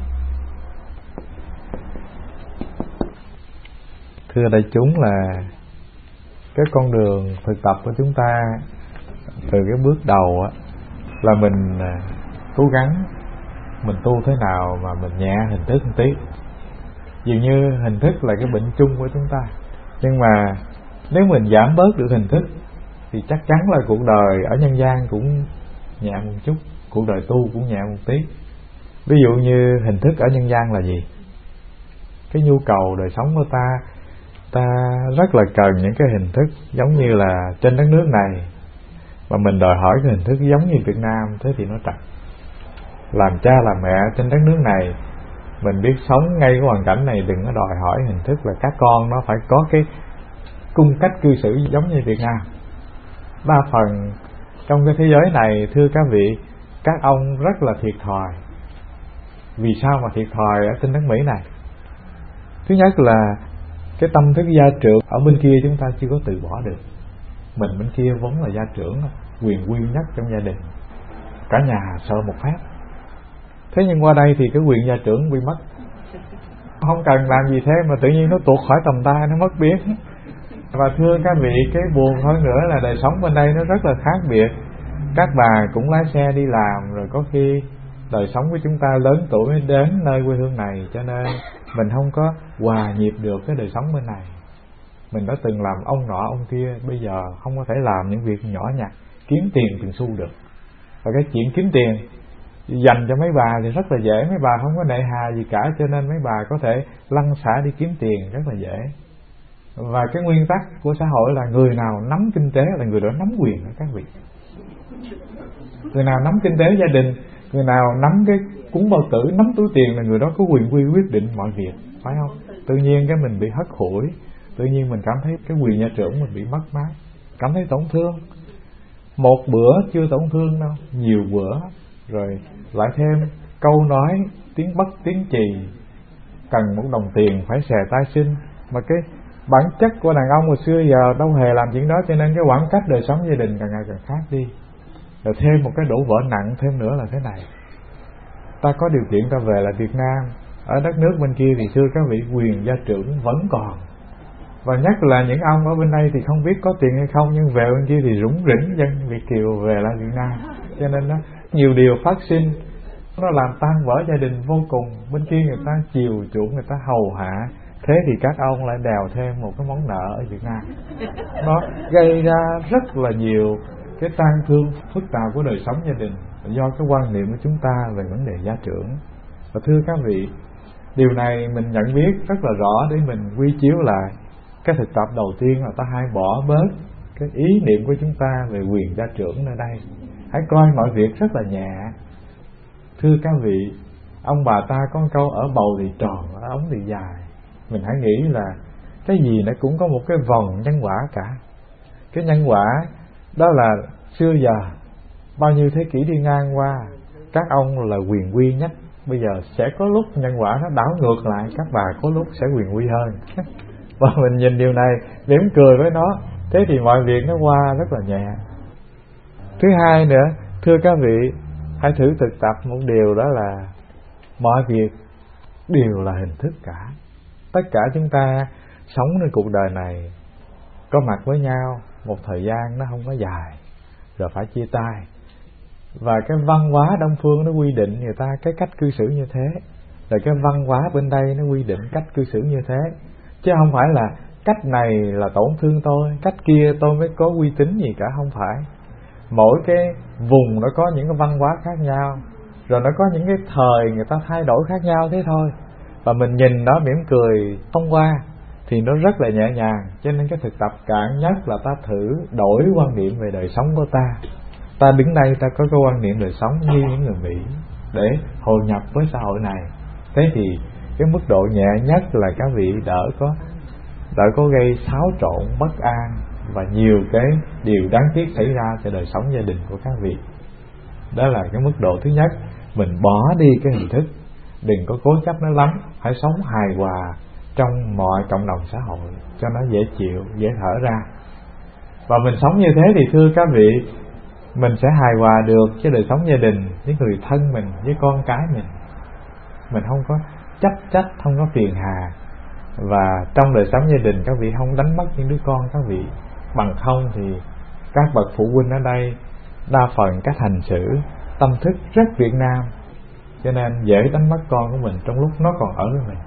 Thưa đại chúng, là cái con đường thực tập của chúng ta từ cái bước đầu á, là mình cố gắng mình tu thế nào mà mình nhẹ hình thức một tí. Dường như hình thức là cái bệnh chung của chúng ta, nhưng mà nếu mình giảm bớt được hình thức thì chắc chắn là cuộc đời ở nhân gian cũng nhẹ một chút, cuộc đời tu cũng nhẹ một tí. Ví dụ như hình thức ở nhân gian là gì? Cái nhu cầu đời sống của ta, ta rất là cần những cái hình thức giống như là trên đất nước này, mà mình đòi hỏi cái hình thức giống như Việt Nam, thế thì nó trật. Làm cha làm mẹ trên đất nước này, mình biết sống ngay cái hoàn cảnh này, đừng có đòi hỏi hình thức là các con nó phải có cái cung cách cư xử giống như Việt Nam. Đa phần trong cái thế giới này, thưa các vị, các ông rất là thiệt thòi. Vì sao mà thiệt thòi ở trên đất Mỹ này? Thứ nhất là cái tâm thức gia trưởng ở bên kia chúng ta chưa có từ bỏ được. Mình bên kia vốn là gia trưởng, quyền quy nhất trong gia đình, cả nhà sợ một phát. Thế nhưng qua đây thì cái quyền gia trưởng bị mất. Không cần làm gì thế mà tự nhiên nó tuột khỏi tầm tay, nó mất biến. Và thưa các vị, cái buồn hơn nữa là đời sống bên đây nó rất là khác biệt. Các bà cũng lái xe đi làm, rồi có khi đời sống của chúng ta lớn tuổi mới đến nơi quê hương này, cho nên mình không có hòa nhịp được cái đời sống bên này. Mình đã từng làm ông nọ ông kia, bây giờ không có thể làm những việc nhỏ nhặt kiếm tiền từng xu được. Và cái chuyện kiếm tiền dành cho mấy bà thì rất là dễ, mấy bà không có nệ hà gì cả, cho nên mấy bà có thể lăn xả đi kiếm tiền rất là dễ. Và cái nguyên tắc của xã hội là người nào nắm kinh tế là người đó nắm quyền đó các vị. Người nào nắm kinh tế gia đình, người nào nắm cái cúng bao tử, nắm túi tiền là người đó có quyền quy quyết định mọi việc, phải không? Tự nhiên cái mình bị hất hủi, tự nhiên mình cảm thấy cái quyền nhà trưởng mình bị mất mát, cảm thấy tổn thương. Một bữa chưa tổn thương đâu, nhiều bữa. Rồi lại thêm câu nói tiếng bất tiếng chì, cần một đồng tiền phải xè tay xin. Mà cái bản chất của đàn ông hồi xưa giờ đâu hề làm chuyện đó, cho nên cái khoảng cách đời sống gia đình càng ngày càng khác đi. Rồi thêm một cái đổ vỡ nặng thêm nữa là thế này: ta có điều kiện ta về lại Việt Nam, ở đất nước bên kia thì xưa các vị quyền gia trưởng vẫn còn. Và nhất là những ông ở bên đây thì không biết có tiền hay không, nhưng về bên kia thì rủng rỉnh dân Việt kiều về lại Việt Nam. Cho nên nó nhiều điều phát sinh, nó làm tan vỡ gia đình vô cùng. Bên kia người ta chiều chuộng, người ta hầu hạ, thế thì các ông lại đèo thêm một cái món nợ ở Việt Nam. Nó gây ra rất là nhiều cái tan thương phức tạp của đời sống gia đình, do cái quan niệm của chúng ta về vấn đề gia trưởng. Và thưa các vị, điều này mình nhận biết rất là rõ để mình quy chiếu lại. Cái thực tập đầu tiên là ta hãy bỏ bớt cái ý niệm của chúng ta về quyền gia trưởng nơi đây. Hãy coi mọi việc rất là nhẹ. Thưa các vị, ông bà ta có câu ở bầu thì tròn, ở ống thì dài. Mình hãy nghĩ là cái gì nó cũng có một cái vòng nhân quả cả. Cái nhân quả đó là xưa giờ bao nhiêu thế kỷ đi ngang qua, các ông là quyền quy nhất. Bây giờ sẽ có lúc nhân quả nó đảo ngược lại, các bà có lúc sẽ quyền quy hơn. Và mình nhìn điều này mỉm cười với nó, thế thì mọi việc nó qua rất là nhẹ. Thứ hai nữa, thưa các vị, hãy thử thực tập một điều, đó là mọi việc đều là hình thức cả. Tất cả chúng ta sống trên cuộc đời này, có mặt với nhau một thời gian nó không có dài, rồi phải chia tay. Và cái văn hóa Đông phương nó quy định người ta cái cách cư xử như thế, rồi cái văn hóa bên đây nó quy định cách cư xử như thế. Chứ không phải là cách này là tổn thương tôi, cách kia tôi mới có uy tín gì cả, không phải. Mỗi cái vùng nó có những cái văn hóa khác nhau, rồi nó có những cái thời người ta thay đổi khác nhau thế thôi. Và mình nhìn nó mỉm cười thông qua thì nó rất là nhẹ nhàng. Cho nên cái thực tập cạn nhất là ta thử đổi quan niệm về đời sống của ta. Ta đứng đây ta có cái quan niệm đời sống như những người Mỹ để hội nhập với xã hội này. Thế thì cái mức độ nhẹ nhất là các vị đỡ có đỡ có gây xáo trộn, bất an và nhiều cái điều đáng tiếc xảy ra cho đời sống gia đình của các vị. Đó là cái mức độ thứ nhất. Mình bỏ đi cái hình thức, đừng có cố chấp nó lắm, hãy sống hài hòa trong mọi cộng đồng xã hội cho nó dễ chịu, dễ thở ra. Và mình sống như thế thì thưa các vị, mình sẽ hài hòa được với đời sống gia đình, với người thân mình, với con cái mình. Mình không có chấp trách, không có phiền hà. Và trong đời sống gia đình các vị không đánh mất những đứa con các vị. Bằng không thì các bậc phụ huynh ở đây đa phần cách hành xử, tâm thức rất Việt Nam, cho nên dễ đánh mất con của mình trong lúc nó còn ở với mình.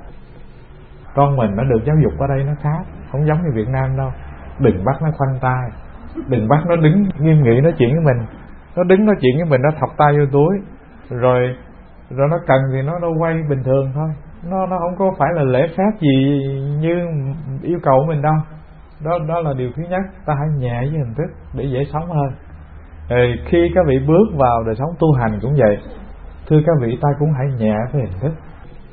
Con mình nó được giáo dục ở đây nó khác, không giống như Việt Nam đâu. Đừng bắt nó khoanh tay, đừng bắt nó đứng nghiêm nghị nói chuyện với mình. Nó đứng nói chuyện với mình, nó thọc tay vô túi, rồi rồi nó cần thì nó đâu quay bình thường thôi. Nó nó không có phải là lễ phép gì như yêu cầu của mình đâu. Đó đó là điều thứ nhất. Ta hãy nhẹ với hình thức để dễ sống hơn. Rồi khi các vị bước vào đời sống tu hành cũng vậy. Thưa các vị, ta cũng hãy nhẹ với hình thức.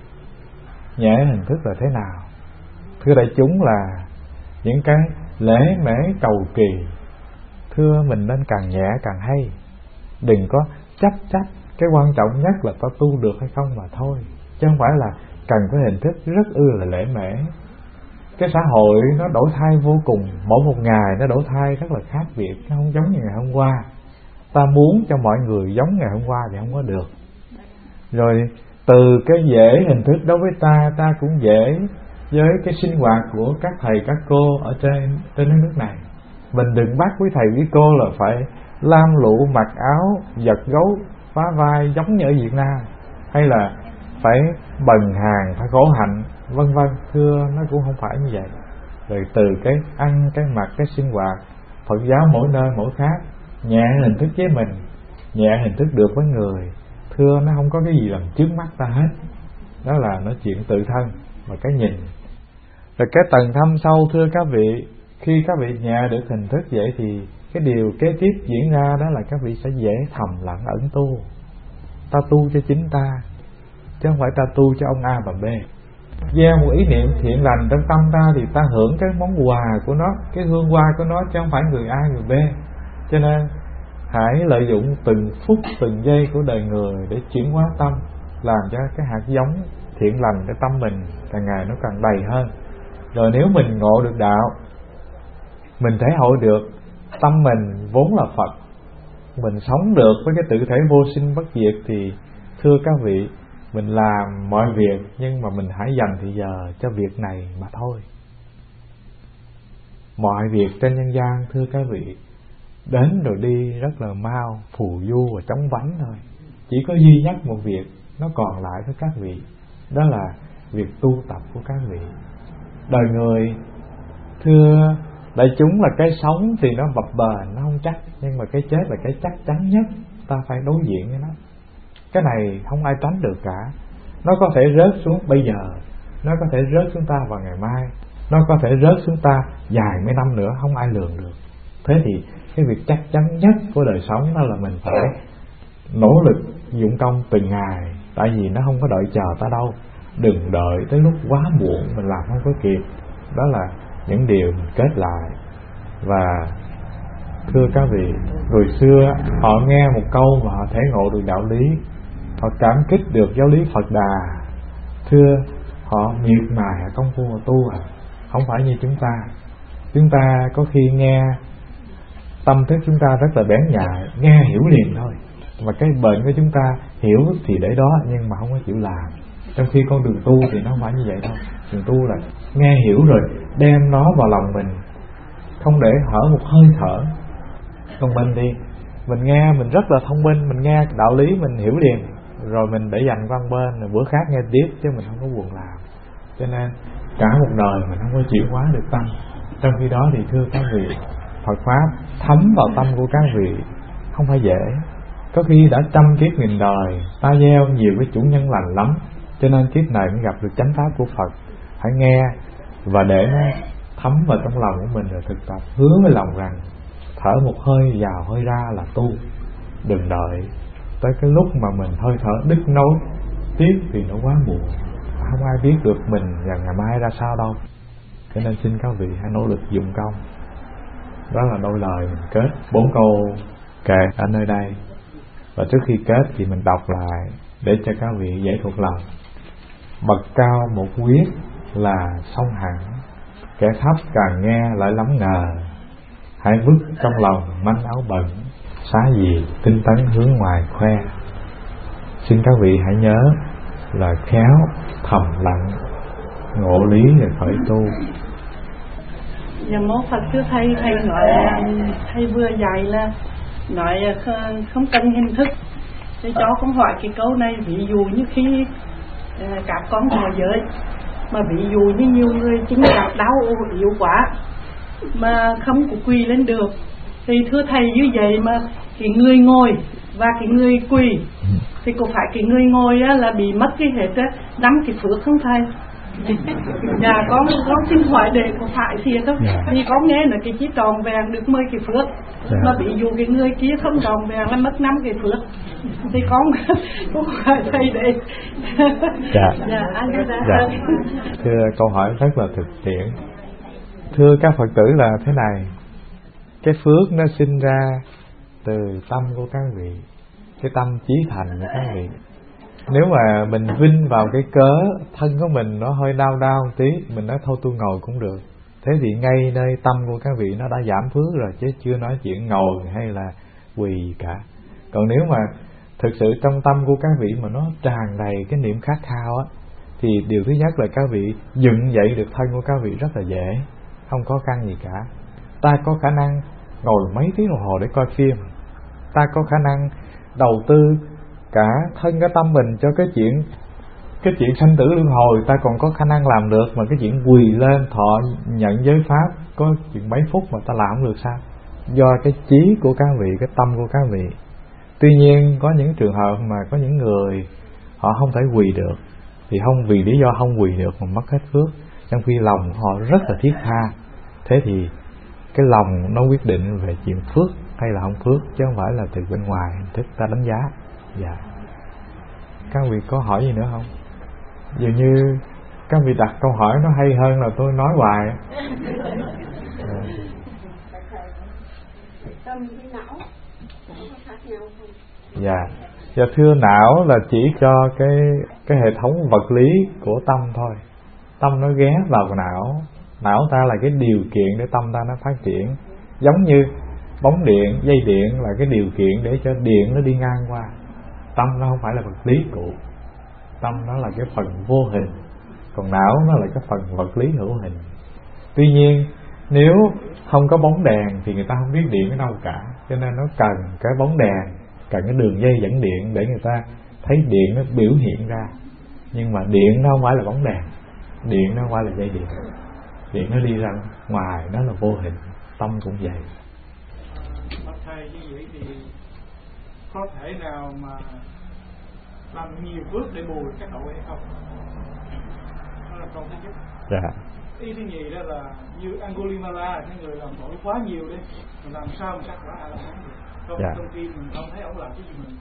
Nhẹ hình thức là thế nào? Thưa đại chúng, là những cái lễ mễ cầu kỳ, thưa mình nên càng nhẹ càng hay. Đừng có chấp trách. Cái quan trọng nhất là ta tu được hay không mà thôi, chứ không phải là cần có hình thức rất ư là lễ mễ. Cái xã hội nó đổi thay vô cùng, mỗi một ngày nó đổi thay rất là khác biệt, nó không giống như ngày hôm qua. Ta muốn cho mọi người giống ngày hôm qua thì không có được. Rồi từ cái dễ hình thức đối với ta, ta cũng dễ với cái sinh hoạt của các thầy các cô ở trên trên nước này. Mình đừng bắt quý thầy quý cô là phải lam lụ mặc áo giật gấu phá vai giống như ở Việt Nam, hay là phải bần hàng, phải khổ hạnh vân vân. Thưa, nó cũng không phải như vậy. Rồi từ cái ăn, cái mặc, cái sinh hoạt, Phật giáo mỗi nơi mỗi khác. Nhẹ hình thức với mình, nhẹ hình thức được với người. thưa nó không có cái gì làm trước mắt ta hết. Đó là nói chuyện tự thân và cái nhìn. Rồi cái tầng thâm sâu, thưa các vị, khi các vị nhẹ được hình thức vậy thì cái điều kế tiếp diễn ra đó là các vị sẽ dễ thầm lặng ẩn tu. Ta tu cho chính ta, chứ không phải ta tu cho ông A và B. Gieo một ý niệm thiện lành trong tâm ta thì ta hưởng cái món quà của nó, cái hương hoa của nó, chứ không phải người A người B. Cho nên hãy lợi dụng từng phút từng giây của đời người để chuyển hóa tâm, làm cho cái hạt giống thiện lành cái tâm mình càng ngày nó càng đầy hơn. Rồi nếu mình ngộ được đạo, mình thể hội được tâm mình vốn là Phật, mình sống được với cái tự thể vô sinh bất diệt, thì thưa các vị, mình làm mọi việc nhưng mà mình hãy dành thì giờ cho việc này mà thôi. Mọi việc trên nhân gian, thưa các vị, đến rồi đi rất là mau, phù du và chóng vánh thôi. Chỉ có duy nhất một việc nó còn lại với các vị, đó là việc tu tập của các vị. Đời người, thưa đại chúng, là cái sống thì nó bập bềnh, nó không chắc, nhưng mà cái chết là cái chắc chắn nhất, ta phải đối diện với nó. Cái này không ai tránh được cả. Nó có thể rớt xuống bây giờ, nó có thể rớt xuống ta vào ngày mai, nó có thể rớt xuống ta vài mấy năm nữa, không ai lường được. Thế thì cái việc chắc chắn nhất của đời sống đó là mình phải nỗ lực dụng công từng ngày, tại vì nó không có đợi chờ ta đâu. Đừng đợi tới lúc quá muộn mình làm không có kịp. Đó là những điều mình kết lại. Và thưa các vị, người xưa họ nghe một câu mà họ thể ngộ được đạo lý, họ cảm kích được giáo lý Phật Đà. Thưa, họ miệt mài công phu mà tu à, không phải như chúng ta. Chúng ta có khi nghe, tâm thức chúng ta rất là bén nhạy, nghe hiểu liền thôi. Mà cái bệnh của chúng ta hiểu thì để đó, nhưng mà không có chịu làm. Trong khi con đường tu thì nó không phải như vậy đâu. Đường tu là nghe hiểu rồi đem nó vào lòng mình, không để hở một hơi thở. Còn mình thì mình nghe, mình rất là thông minh, mình nghe đạo lý mình hiểu liền, rồi mình để dành qua một bên, rồi bữa khác nghe tiếp, chứ mình không có buồn làm. Cho nên cả một đời mình không có chuyển hóa được tâm. Trong khi đó thì thưa các vị, Phật Pháp thấm vào tâm của các vị không phải dễ. Có khi đã trăm kiếp nghìn đời ta gieo nhiều cái chủ nhân lành lắm, cho nên kiếp này mới gặp được chánh pháp của Phật. Hãy nghe và để nó thấm vào trong lòng của mình, rồi thực tập, hứa với lòng rằng thở một hơi vào hơi ra là tu. Đừng đợi tới cái lúc mà mình hơi thở đứt nối tiếp thì nó quá muộn, không ai biết được mình và ngày mai ra sao đâu. Cho nên xin các vị hãy nỗ lực dụng công. Đó là đôi lời mình kết bốn câu kệ ở nơi đây. Và trước khi kết thì mình đọc lại để cho các vị dễ thuộc lòng. Bậc cao một quyết là song hẳn, kẻ thấp càng nghe lại lắm ngờ. Hãy vứt trong lòng manh áo bẩn, xá gì tinh tấn hướng ngoài khoe. Xin các vị hãy nhớ là khéo thầm lặng, ngộ lý rồi khởi tu. Dạ mô Phật sư thầy, thầy nói là thầy vừa dạy là nói không cần hình thức. Thế cháu cũng hỏi cái câu này, ví dụ như khi uh, các con họ giới, mà ví dụ như nhiều người chính là đau yếu quá mà không có quỳ lên được, thì thưa thầy như vậy mà cái người ngồi và cái người quỳ thì có phải cái người ngồi á, là bị mất cái hết á, nắm cái phước không thầy? Dạ con con xin hỏi để có phải thiệt không? Vì con nghe là cái chí tròn vàng được mười cái phước, mà ví dụ cái người kia không tròn vàng là mất năm cái phước, thì con cũng hỏi thầy để. Dạ. Dạ, anh dạ. Dạ. Thưa câu hỏi rất là thực tiễn. Thưa các Phật tử là thế này, cái phước nó sinh ra từ tâm của các vị, cái tâm chí thành của các vị. Nếu mà mình vinh vào cái cớ thân của mình nó hơi đau đau một tí, mình nói thôi tôi ngồi cũng được. Thế thì ngay nơi tâm của các vị nó đã giảm phước rồi, chứ chưa nói chuyện ngồi hay là quỳ cả. Còn nếu mà thực sự trong tâm của các vị mà nó tràn đầy cái niệm khát khao á, thì điều thứ nhất là các vị dựng dậy được thân của các vị rất là dễ, không khó khăn gì cả. Ta có khả năng ngồi mấy tiếng đồng hồ để coi phim, ta có khả năng đầu tư cả thân cái tâm mình cho cái chuyện cái chuyện sanh tử luân hồi, ta còn có khả năng làm được. Mà cái chuyện quỳ lên thọ nhận giới pháp có chuyện mấy phút mà ta làm không được sao? Do cái trí của các vị, cái tâm của các vị. Tuy nhiên có những trường hợp mà có những người họ không thể quỳ được, thì không vì lý do không quỳ được mà mất hết phước, trong khi lòng họ rất là thiết tha. Thế thì cái lòng nó quyết định về chuyện phước hay là không phước, chứ không phải là từ bên ngoài hình thức ta đánh giá. Dạ. Các vị có hỏi gì nữa không? Dường như các vị đặt câu hỏi nó hay hơn là tôi nói hoài. À. Dạ. Dạ thưa, não là chỉ cho cái cái hệ thống vật lý của tâm thôi. Tâm nó ghé vào não, não ta là cái điều kiện để tâm ta nó phát triển. Giống như bóng điện, dây điện là cái điều kiện để cho điện nó đi ngang qua. Tâm nó không phải là vật lý cụ, tâm nó là cái phần vô hình, còn não nó là cái phần vật lý hữu hình. Tuy nhiên nếu không có bóng đèn thì người ta không biết điện ở đâu cả, cho nên nó cần cái bóng đèn, cần cái đường dây dẫn điện để người ta thấy điện nó biểu hiện ra. Nhưng mà điện nó không phải là bóng đèn, điện nó không phải là dây điện, điện nó đi ra ngoài, nó là vô hình. Tâm cũng vậy. Thầy như vậy thì có thể nào mà làm nhiều phước để bù các tội hay không? Đó là câu thứ nhất. Dạ. Ý thứ nhì đó là như Angulimala, cái người làm tội quá nhiều đấy, mình làm sao mà chắc quả A La Hán được? Không, dạ. Trong khi mình không thấy ông làm cái gì mình.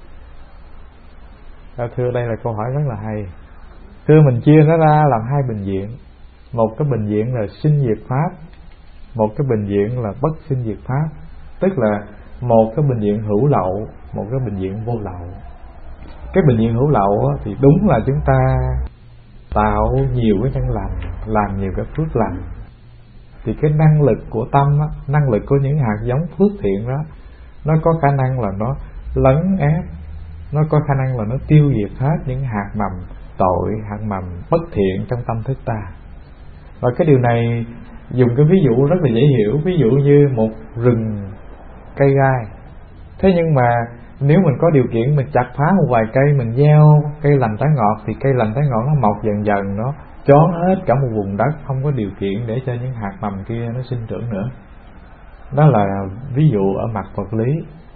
Dạ, thưa, đây là câu hỏi rất là hay. Thưa, mình chia nó ra làm hai bệnh viện. Một cái bệnh viện là sinh diệt pháp, một cái bệnh viện là bất sinh diệt pháp. Tức là một cái bệnh viện hữu lậu, một cái bệnh viện vô lậu. Cái bệnh viện hữu lậu thì đúng là chúng ta tạo nhiều cái nhân lành, làm nhiều cái phước lành, thì cái năng lực của tâm, năng lực của những hạt giống phước thiện đó, nó có khả năng là nó lấn ép, nó có khả năng là nó tiêu diệt hết những hạt mầm tội, hạt mầm bất thiện trong tâm thức ta. Và cái điều này dùng cái ví dụ rất là dễ hiểu. Ví dụ như một rừng cây gai. Thế nhưng mà nếu mình có điều kiện mình chặt phá một vài cây, mình gieo cây lành trái ngọt, thì cây lành trái ngọt nó mọc dần dần, nó chón hết cả một vùng đất, không có điều kiện để cho những hạt mầm kia nó sinh trưởng nữa. Đó là ví dụ ở mặt vật lý.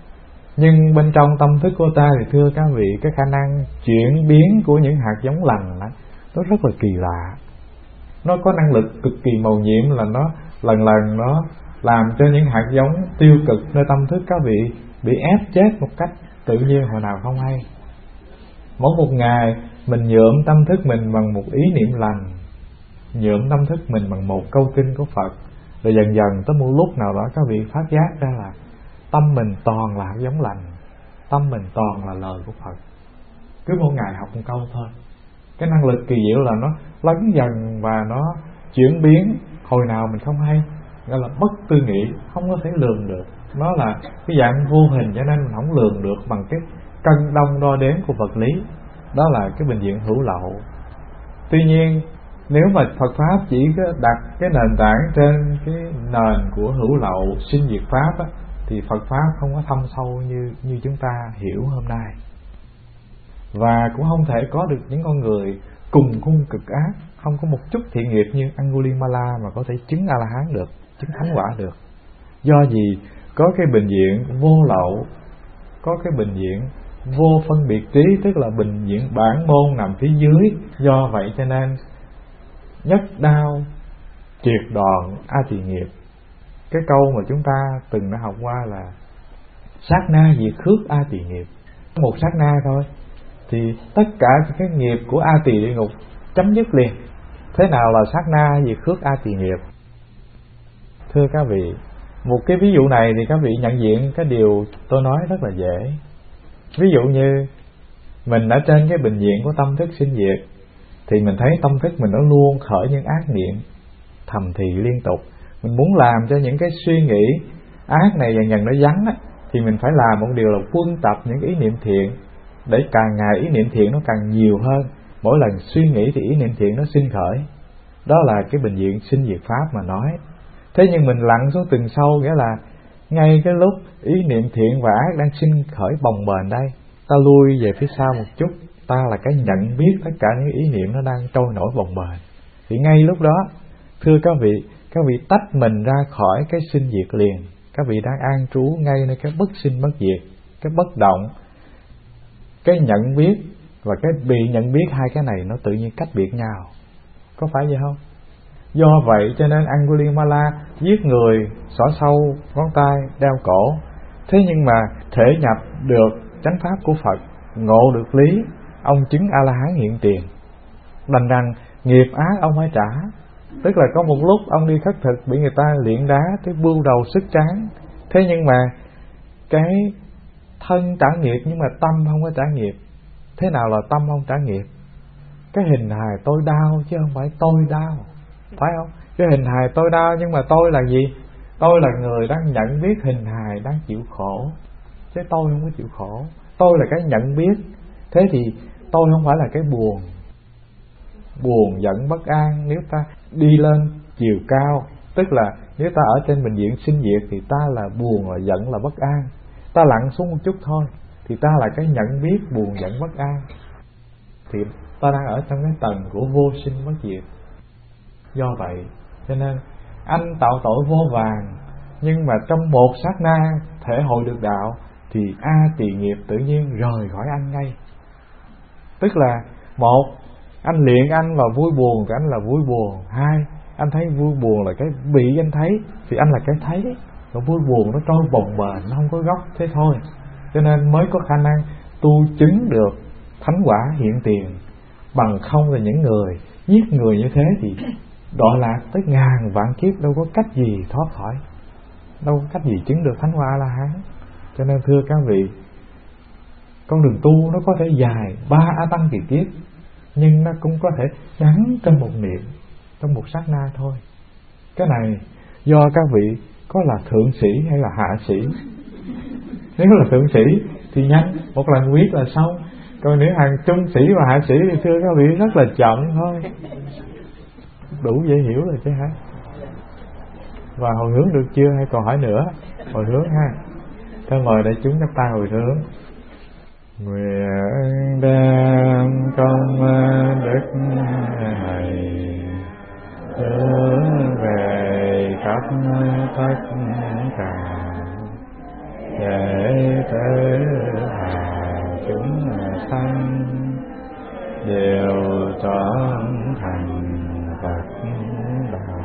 Nhưng bên trong tâm thức của ta thì thưa các vị, cái khả năng chuyển biến của những hạt giống lành đó, nó rất là kỳ lạ. Nó có năng lực cực kỳ mầu nhiệm, là nó lần lần nó làm cho những hạt giống tiêu cực nơi tâm thức các vị bị ép chết một cách tự nhiên hồi nào không hay. Mỗi một ngày mình nhuộm tâm thức mình bằng một ý niệm lành, nhuộm tâm thức mình bằng một câu kinh của Phật, rồi dần dần tới một lúc nào đó các vị phát giác ra là tâm mình toàn là hạt giống lành, tâm mình toàn là lời của Phật. Cứ mỗi ngày học một câu thôi, cái năng lực kỳ diệu là nó lấn dần và nó chuyển biến hồi nào mình không hay, gọi là bất tư nghị, không có thể lường được. Nó là cái dạng vô hình, cho nên mình không lường được bằng cái cân đong đo đếm của vật lý. Đó là cái bệnh viện hữu lậu. Tuy nhiên nếu mà Phật Pháp chỉ có đặt cái nền tảng trên cái nền của hữu lậu sinh diệt Pháp á, thì Phật Pháp không có thâm sâu như, như chúng ta hiểu hôm nay. Và cũng không thể có được những con người cùng khung cực ác, không có một chút thiện nghiệp như Angulimala mà có thể chứng A-la-hán được, chứng thánh quả được. Do gì? Có cái bệnh viện vô lậu, có cái bệnh viện vô phân biệt trí, tức là bệnh viện bản môn nằm phía dưới. Do vậy cho nên nhất đao triệt đòn a tỳ nghiệp. Cái câu mà chúng ta từng đã học qua là sát na diệt khước a tỳ nghiệp. Một sát na thôi thì tất cả cái nghiệp của a tỳ địa ngục chấm dứt liền. Thế nào là sát na diệt khước a tỳ nghiệp? Thưa các vị, một cái ví dụ này thì các vị nhận diện cái điều tôi nói rất là dễ. Ví dụ như mình ở trên cái bệnh viện của tâm thức sinh diệt, thì mình thấy tâm thức mình nó luôn khởi những ác niệm thầm thì liên tục. Mình muốn làm cho những cái suy nghĩ ác này dần dần nó vắng á, thì mình phải làm một điều là quân tập những ý niệm thiện, để càng ngày ý niệm thiện nó càng nhiều hơn. Mỗi lần suy nghĩ thì ý niệm thiện nó sinh khởi. Đó là cái bệnh viện sinh diệt Pháp mà nói. Thế nhưng mình lặn xuống từng sâu, nghĩa là ngay cái lúc ý niệm thiện và ác đang sinh khởi bồng bềnh đây, ta lui về phía sau một chút, ta là cái nhận biết tất cả những ý niệm nó đang trôi nổi bồng bềnh. Thì ngay lúc đó, thưa các vị, các vị tách mình ra khỏi cái sinh diệt liền. Các vị đang an trú ngay nơi cái bất sinh bất diệt. cái bất động, cái nhận biết và cái bị nhận biết, hai cái này nó tự nhiên cách biệt nhau, có phải vậy không? Do vậy cho nên Angulimala giết người, xỏ sâu ngón tay, đeo cổ. Thế nhưng mà thể nhập được chánh pháp của Phật, ngộ được lý, ông chứng A-la-hán hiện tiền. Đành rằng nghiệp ác ông phải trả. Tức là có một lúc ông đi khất thực bị người ta luyện đá tới bưu đầu sức tráng. Thế nhưng mà cái thân trả nghiệp nhưng mà tâm không có trả nghiệp. Thế nào là tâm không trả nghiệp? Cái hình hài tôi đau chứ không phải tôi đau, phải không? Cái hình hài tôi đau nhưng mà tôi là gì? Tôi là người đang nhận biết hình hài đang chịu khổ, chứ tôi không có chịu khổ. Tôi là cái nhận biết. Thế thì tôi không phải là cái buồn. Buồn giận bất an, nếu ta đi lên chiều cao, tức là nếu ta ở trên bệnh viện sinh diệt thì ta là buồn, là giận, là bất an. Ta lặn xuống một chút thôi thì ta là cái nhận biết buồn giận bất an. Thì ta đang ở trong cái tầng của vô sinh bất diệt. Do vậy cho nên anh tạo tội vô vàn, nhưng mà trong một sát na thể hội được đạo thì A tỳ nghiệp tự nhiên rời khỏi anh ngay. Tức là một, anh luyện anh là vui buồn thì anh là vui buồn. Hai, anh thấy vui buồn là cái bị anh thấy thì anh là cái thấy. Còn vui buồn nó trôi bồng bềnh, nó không có gốc, thế thôi. Cho nên mới có khả năng tu chứng được thánh quả hiện tiền. Bằng không là những người giết người như thế thì đọa lạc tới ngàn vạn kiếp, đâu có cách gì thoát khỏi, đâu có cách gì chứng được thánh quả A-la-hán. Cho nên thưa các vị, con đường tu nó có thể dài ba a tăng kỳ kiếp, nhưng nó cũng có thể ngắn trong một niệm, trong một sát na thôi. Cái này do các vị có là thượng sĩ hay là hạ sĩ. Nếu là thượng sĩ thì nhanh, một lần quyết là xong. Còn nếu hàng trung sĩ và hạ sĩ thì thưa các vị rất là chậm thôi. Đủ dễ hiểu rồi chứ hả? Và hồi hướng được chưa hay còn hỏi nữa? Hồi hướng ha. Thôi mời đại chúng chắp tay hồi hướng. Nguyện đem công đức này trở về khắp tất cả, để tới hạ chúng sanh đều trọn thành Phật đạo.